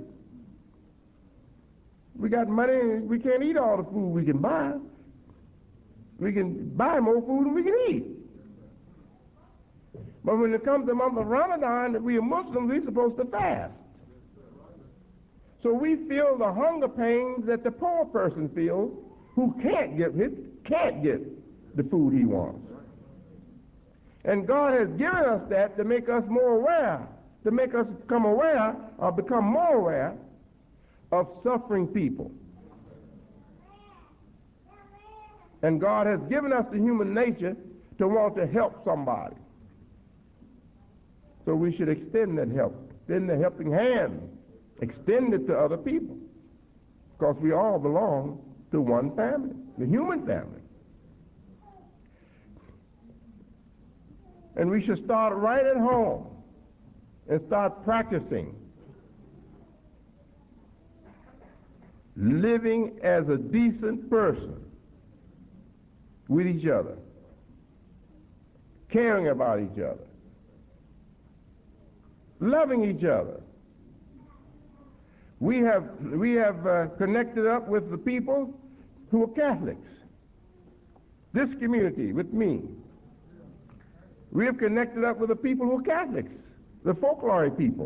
We got money and we can't eat all the food we can buy. We can buy more food than we can eat. But when it comes to the month of Ramadan, if we are Muslims, we're supposed to fast. So we feel the hunger pains that the poor person feels who can't get the food he wants. And God has given us that to make us more aware, to make us become aware or become more aware of suffering people. And God has given us the human nature to want to help somebody. So we should extend that help, extend the helping hand, extend it to other people. Because we all belong to one family, the human family. And we should start right at home and start practicing living as a decent person with each other, caring about each other, loving each other. We have connected up with the people who are Catholics. This community with me. We have connected up with the people who are Catholics, the folklore people.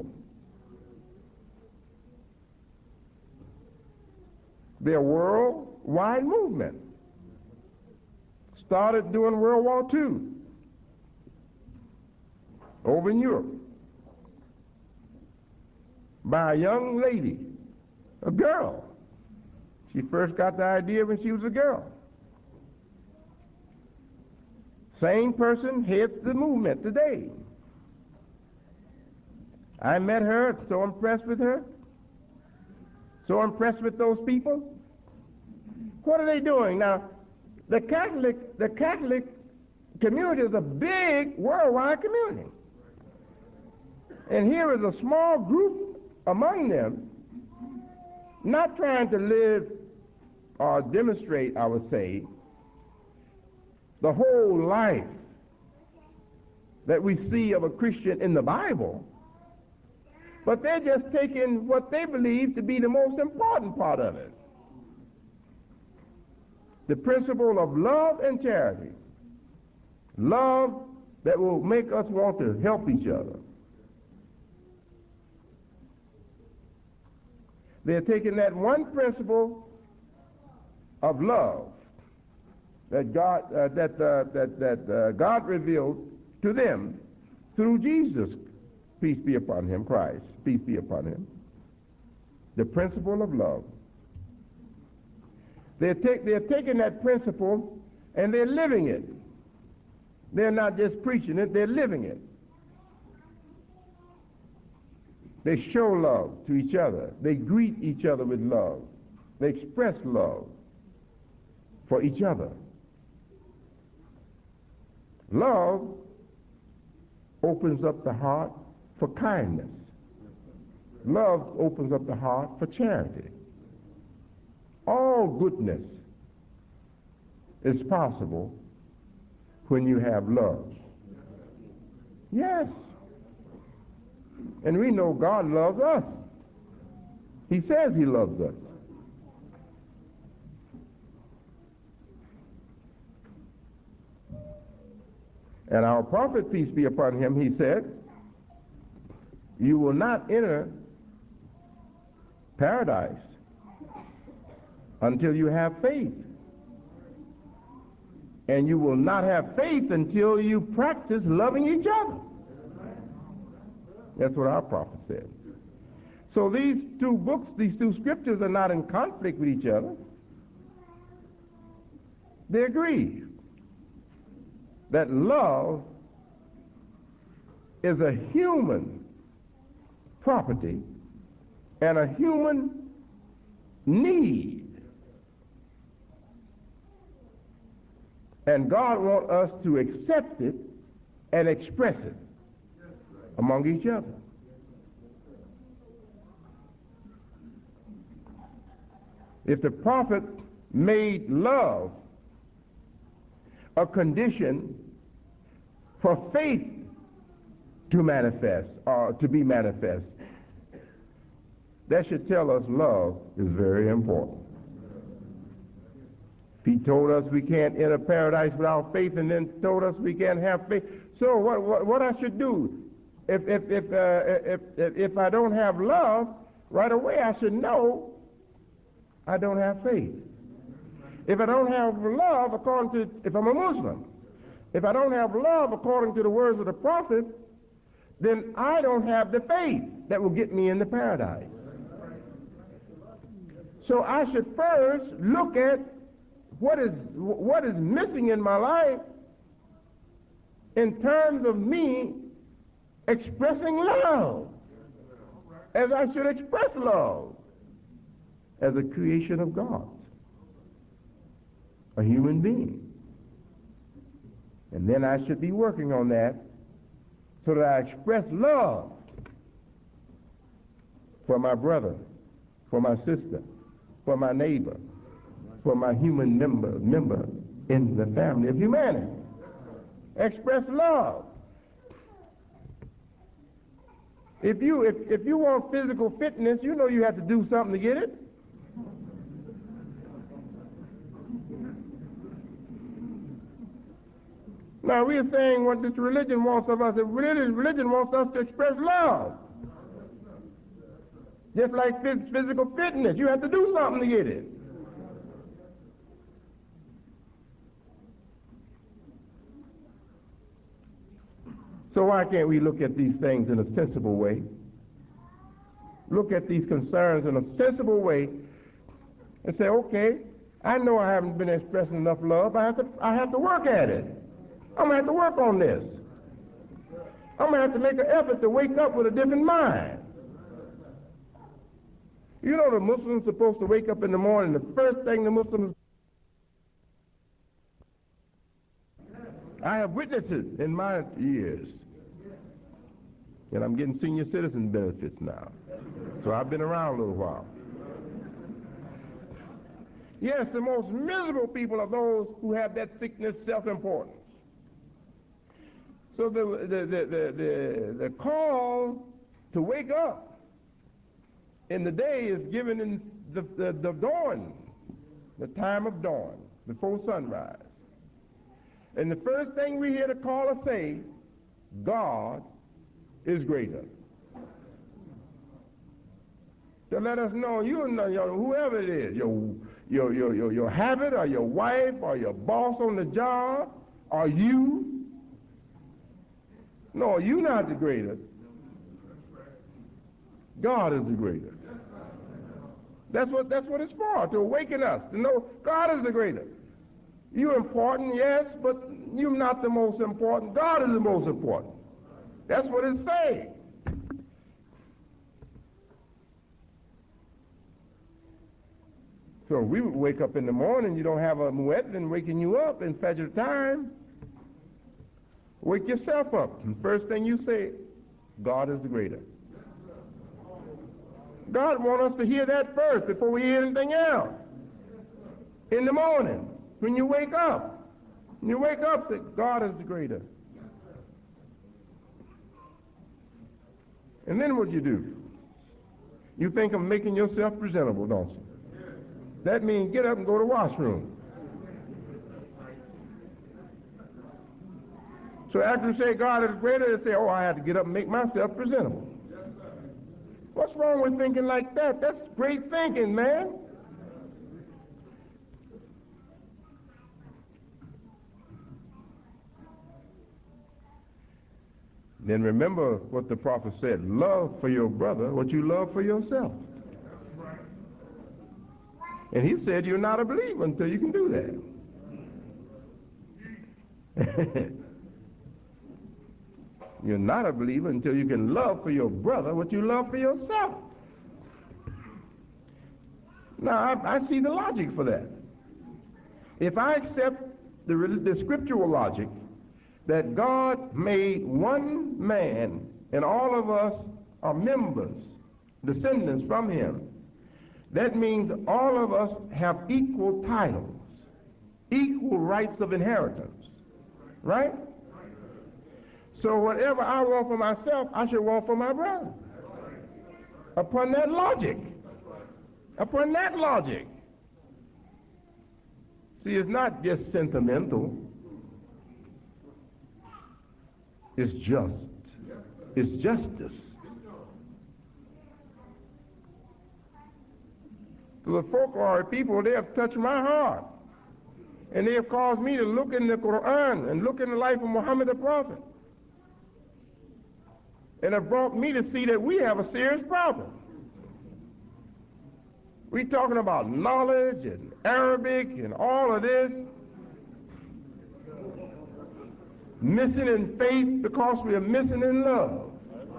They're a worldwide movement. Started during World War II over in Europe by a young lady, a girl. She first got the idea when she was a girl. Same person heads the movement today. I met her, so impressed with her, so impressed with those people. What are they doing? Now, the Catholic community is a big worldwide community. And here is a small group among them, not trying to live or demonstrate, I would say, the whole life that we see of a Christian in the Bible, but they're just taking what they believe to be the most important part of it. The principle of love and charity. Love that will make us want to help each other. They're taking that one principle of love that God revealed to them through Jesus, peace be upon him, Christ, peace be upon him. The principle of love. They're taking that principle and they're living it. They're not just preaching it, they're living it. They show love to each other. They greet each other with love. They express love for each other. Love opens up the heart for kindness. Love opens up the heart for charity. All goodness is possible when you have love. Yes. And we know God loves us. He says he loves us. And our prophet, peace be upon him, he said, you will not enter paradise until you have faith. And you will not have faith until you practice loving each other. That's what our prophet said. So these two books, these two scriptures are not in conflict with each other. They agree that love is a human property and a human need. And God wants us to accept it and express it among each other. If the prophet made love a condition for faith to manifest or to be manifest. That should tell us love is very important. He told us we can't enter paradise without faith, and then told us we can't have faith. So what I should do? If I don't have love, right away I should know I don't have faith. If I don't have love, if I'm a Muslim, if I don't have love according to the words of the prophet, then I don't have the faith that will get me into paradise. So I should first look at what is missing in my life in terms of me expressing love, as I should express love as a creation of God, a human being. And then I should be working on that so that I express love for my brother, for my sister, for my neighbor, for my human member in the family of humanity. Express love. If you want physical fitness, you know you have to do something to get it. Now we are saying what this religion wants of us. If religion wants us to express love. Just like physical fitness, you have to do something to get it. So why can't we look at these things in a sensible way? Look at these concerns in a sensible way and say, okay, I know I haven't been expressing enough love. I have to work at it. I'm going to have to work on this. I'm going to have to make an effort to wake up with a different mind. You know the Muslims are supposed to wake up in the morning, the first thing the Muslims... I have witnessed it in my years. And I'm getting senior citizen benefits now. So I've been around a little while. Yes, the most miserable people are those who have that sickness, self-importance. So the call to wake up in the day is given in the dawn, the time of dawn, before sunrise. And the first thing we hear the caller say, God is greater. To let us know, whoever it is, your habit or your wife or your boss on the job or you. No, you're not the greater. God is the greater. That's what it's for, to awaken us, to know God is the greater. You're important, yes, but you're not the most important. God is the most important. That's what it's saying. So we would wake up in the morning, you don't have a muezzin waking you up in Fajr time. Wake yourself up. And first thing you say, God is the greater. God wants us to hear that first before we hear anything else. In the morning, when you wake up, say, God is the greater. And then what do? You think of making yourself presentable, don't you? That means get up and go to the washroom. So after you say God is greater, they say, oh, I have to get up and make myself presentable. What's wrong with thinking like that? That's great thinking, man. Then remember what the prophet said, love for your brother what you love for yourself. And he said you're not a believer until you can do that. You're not a believer until you can love for your brother what you love for yourself. Now, I see the logic for that. If I accept the scriptural logic that God made one man and all of us are members, descendants from him, that means all of us have equal titles, equal rights of inheritance. Right? So whatever I want for myself, I should want for my brother. Upon that logic. Upon that logic. See, it's not just sentimental. It's just. It's justice. To the folklore people, they have touched my heart. And they have caused me to look in the Quran and look in the life of Muhammad the Prophet. And have brought me to see that we have a serious problem. We're talking about knowledge and Arabic and all of this. Missing in faith because we are missing in love.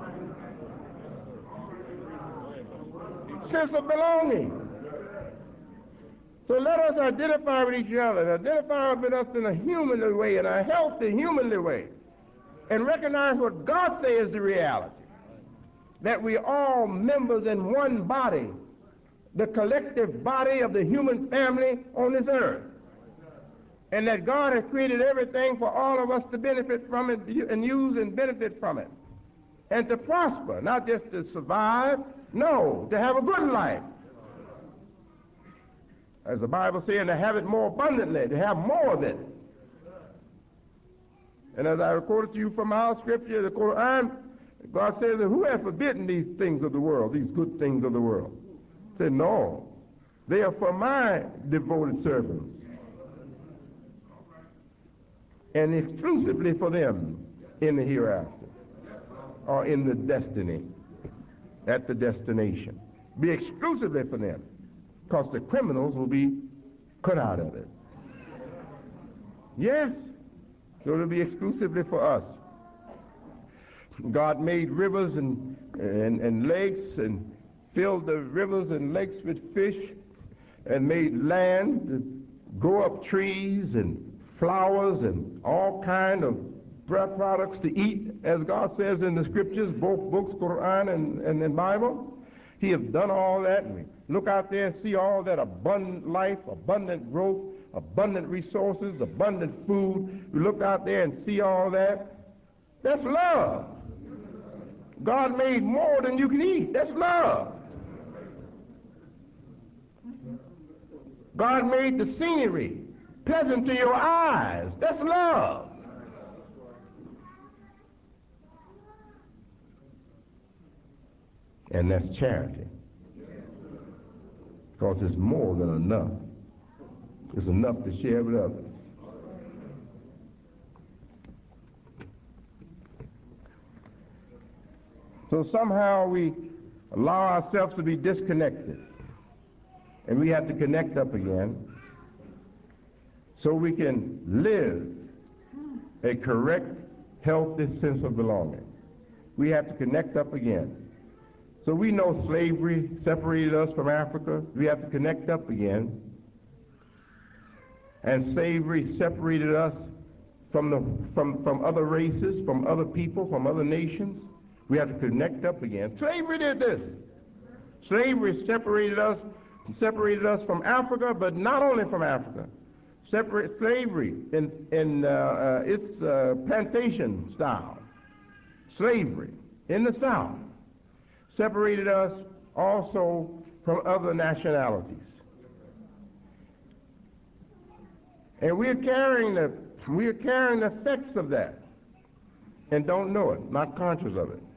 Sense of belonging. So let us identify with each other, and identify with us in a humanly way, in a healthy, humanly way, and recognize what God says is the reality, that we are all members in one body, the collective body of the human family on this earth, and that God has created everything for all of us to benefit from it and use and benefit from it, and to prosper, not just to survive, no, to have a good life. As the Bible says, to have it more abundantly, to have more of it. And as I recorded to you from our scripture, the Quran, God says, who has forbidden these things of the world, these good things of the world? He said, no, they are for my devoted servants. And exclusively for them in the hereafter, or in the destiny, at the destination. Be exclusively for them, because the criminals will be cut out of it. Yes, so it'll be exclusively for us. God made rivers and lakes and filled the rivers and lakes with fish and made land to grow up trees and flowers and all kind of bread products to eat, as God says in the scriptures, both books, Quran and the Bible. He has done all that, and we look out there and see all that abundant life, abundant growth, abundant resources, abundant food. We look out there and see all that. That's love. God made more than you can eat. That's love. God made the scenery pleasant to your eyes. That's love. And that's charity. Because it's more than enough. It's enough to share with others. So somehow we allow ourselves to be disconnected. And we have to connect up again so we can live a correct, healthy sense of belonging. We have to connect up again. So we know slavery separated us from Africa. We have to connect up again. And slavery separated us from other races, from other people, from other nations. We have to connect up again. Slavery did this. Slavery separated us from Africa, but not only from Africa. Slavery in its plantation style. Slavery in the South separated us also from other nationalities. And we're carrying the effects of that and don't know it, not conscious of it.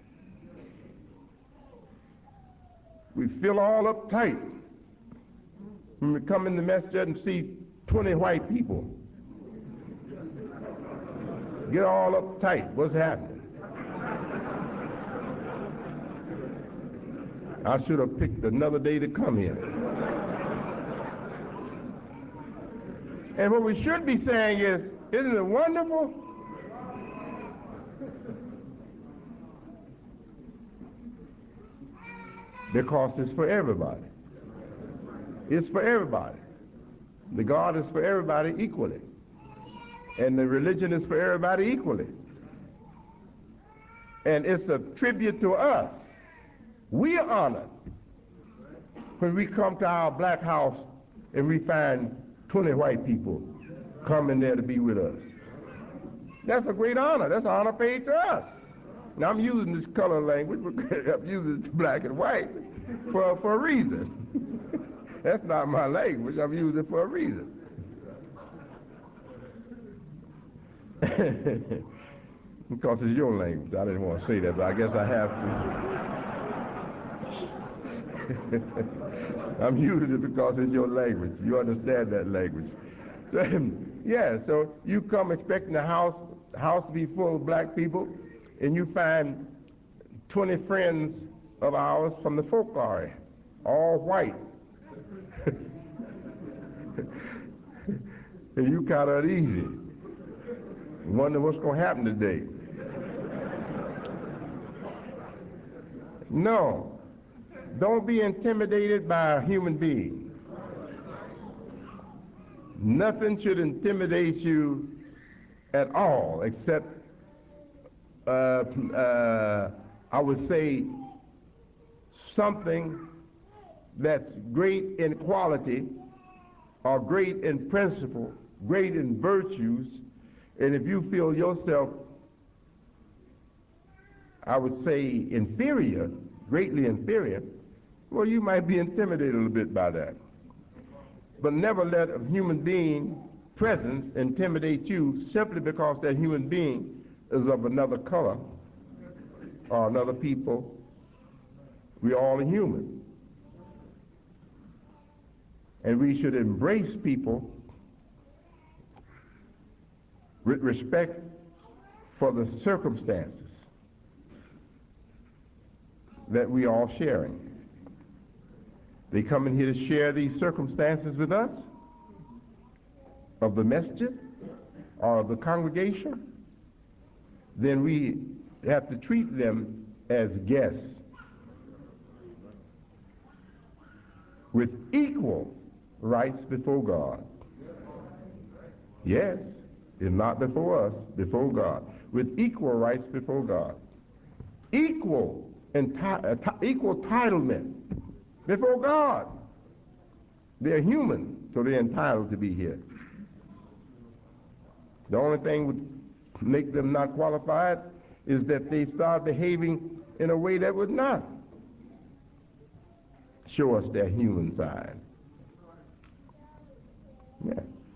We feel all uptight when we come in the masjid and see 20 white people. Get all uptight. What's happening? I should have picked another day to come here. And what we should be saying is, isn't it wonderful? Because it's for everybody. It's for everybody. The God is for everybody equally. And the religion is for everybody equally. And it's a tribute to us. We are honored when we come to our black house and we find 20 white people coming there to be with us. That's a great honor. That's an honor paid to us. Now, I'm using this color language, I'm using it black and white for a reason. That's not my language. I'm using it for a reason. Because it's your language. I didn't want to say that, but I guess I have to. I'm using it because it's your language. You understand that language. Yeah, so you come expecting the house to be full of black people, and you find 20 friends of ours from the folklore, all white. And you kind of uneasy. Wonder what's going to happen today. No, don't be intimidated by a human being. Nothing should intimidate you at all, except, I would say, something that's great in quality or great in principle, great in virtues, and if you feel yourself, I would say, inferior, greatly inferior, well, you might be intimidated a little bit by that. But never let a human being presence intimidate you simply because that human being is of another color or another people. We're all human. And we should embrace people with respect for the circumstances that we all sharing. They come in here to share these circumstances with us, of the masjid or of the congregation, then we have to treat them as guests with equal rights before God. Yes, if not before us, before God. With equal rights before God. Equal entitlement before God. They're human, so they're entitled to be here. The only thing would make them not qualified is that they start behaving in a way that would not show us their human side. Yeah.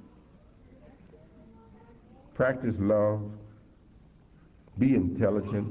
Practice love. Be intelligent.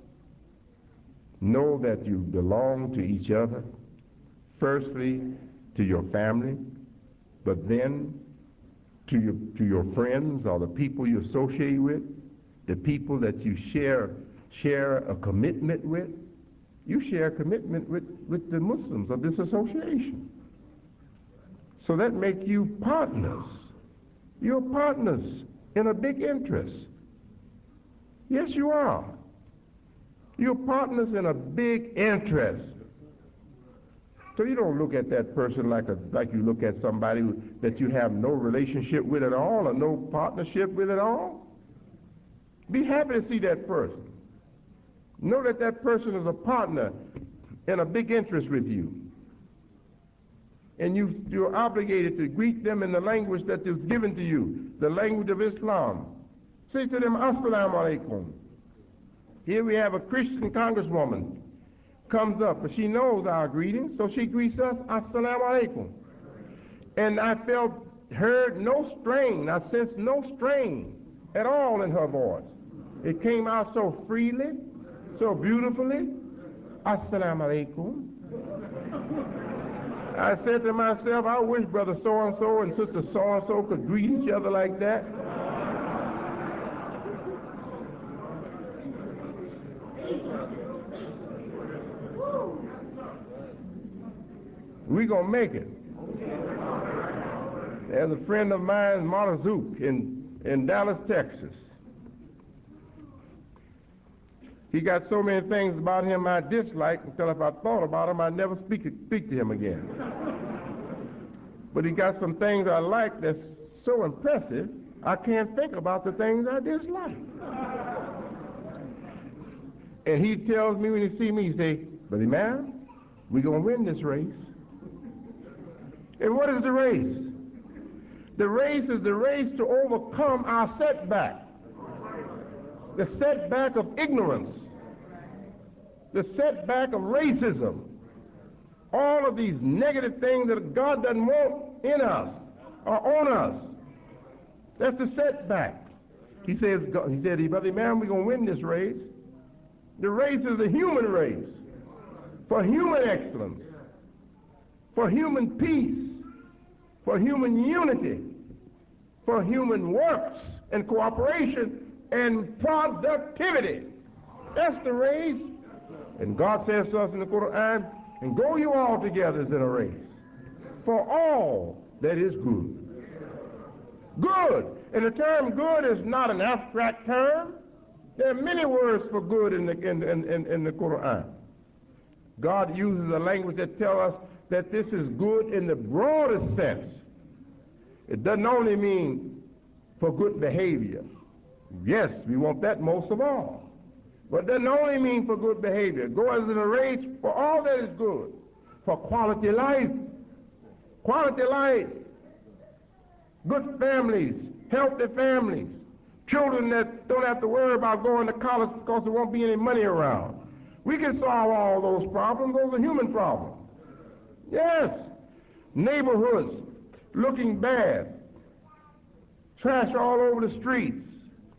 Know that you belong to each other. Firstly, to your family, but then to your friends or the people you associate with, the people that you share a commitment with. You share a commitment with the Muslims of this association. So that makes you partners. You're partners in a big interest. Yes, you are. You're partners in a big interest. So you don't look at that person like you look at somebody that you have no relationship with at all or no partnership with at all. Be happy to see that person. Know that that person is a partner in a big interest with you. And you're obligated to greet them in the language that is given to you, the language of Islam. Say to them, Assalamu alaikum. Here we have a Christian congresswoman comes up, but she knows our greetings, so she greets us, Assalamu alaikum. And I heard no strain, I sensed no strain at all in her voice. It came out so freely, so beautifully, Assalamu alaikum. I said to myself, I wish brother so-and-so and sister so-and-so could greet each other like that. We're going to make it. There's a friend of mine, Marzouk, in Dallas, Texas. He got so many things about him I dislike until if I thought about him, I'd never speak to him again. But he got some things I like that's so impressive, I can't think about the things I dislike. And he tells me when he sees me, he says, Brother Imam, we're going to win this race. And what is the race? The race is the race to overcome our setback. the setback of ignorance, the setback of racism, all of these negative things that God doesn't want in us or on us. That's the setback. He said, Brother man, we're going to win this race. The race is the human race for human excellence, for human peace, for human unity, for human works and cooperation and productivity. That's the race. And God says to us in the Quran, and go you all together as in a race for all that is good. Good. And the term good is not an abstract term. There are many words for good in the Quran. God uses a language that tells us that this is good in the broadest sense. It doesn't only mean for good behavior. Yes, we want that most of all. But it doesn't only mean for good behavior. Go as in a race for all that is good, for quality life. Quality life. Good families, healthy families, children that don't have to worry about going to college because there won't be any money around. We can solve all those problems. Those are human problems. Yes. Neighborhoods looking bad. Trash all over the streets.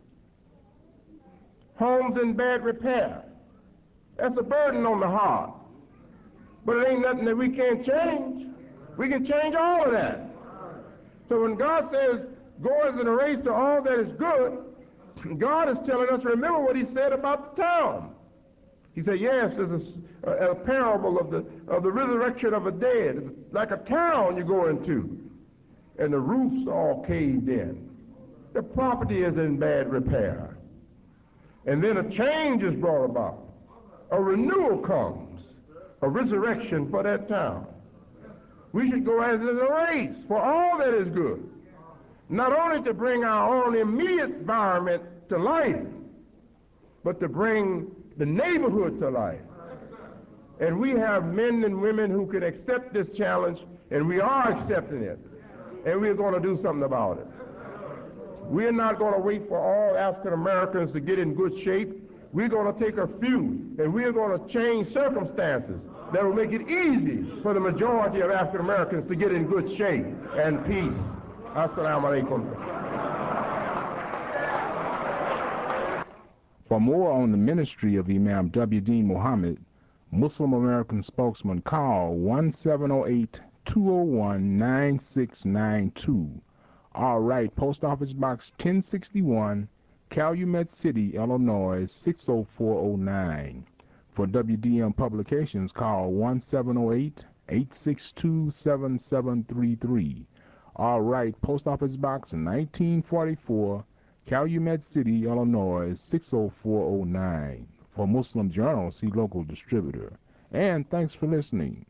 Homes in bad repair. That's a burden on the heart. But it ain't nothing that we can't change. We can change all of that. So when God says, go as in a race to all that is good, God is telling us, remember what he said about the town. He said, yes, there's a parable of the resurrection of the dead. It's like a town you go into, and the roof's all caved in. The property is in bad repair. And then a change is brought about. A renewal comes, a resurrection for that town. We should go as in a race for all that is good. Not only to bring our own immediate environment to life, but to bring the neighborhood to life. And we have men and women who can accept this challenge, and we are accepting it. And we're going to do something about it. We're not going to wait for all African Americans to get in good shape. We're going to take a few, and we're going to change circumstances that will make it easy for the majority of African Americans to get in good shape and peace. Assalamu alaikum. For more on the ministry of Imam W.D. Muhammad, Muslim American spokesman, call 1-708-201-9692. All right, Post Office Box 1061, Calumet City, Illinois 60409. For WDM Publications, call 1-708-862-7733. All right, Post Office Box 1944, Calumet City, Illinois 60409. For Muslim Journal, see local distributor. And thanks for listening.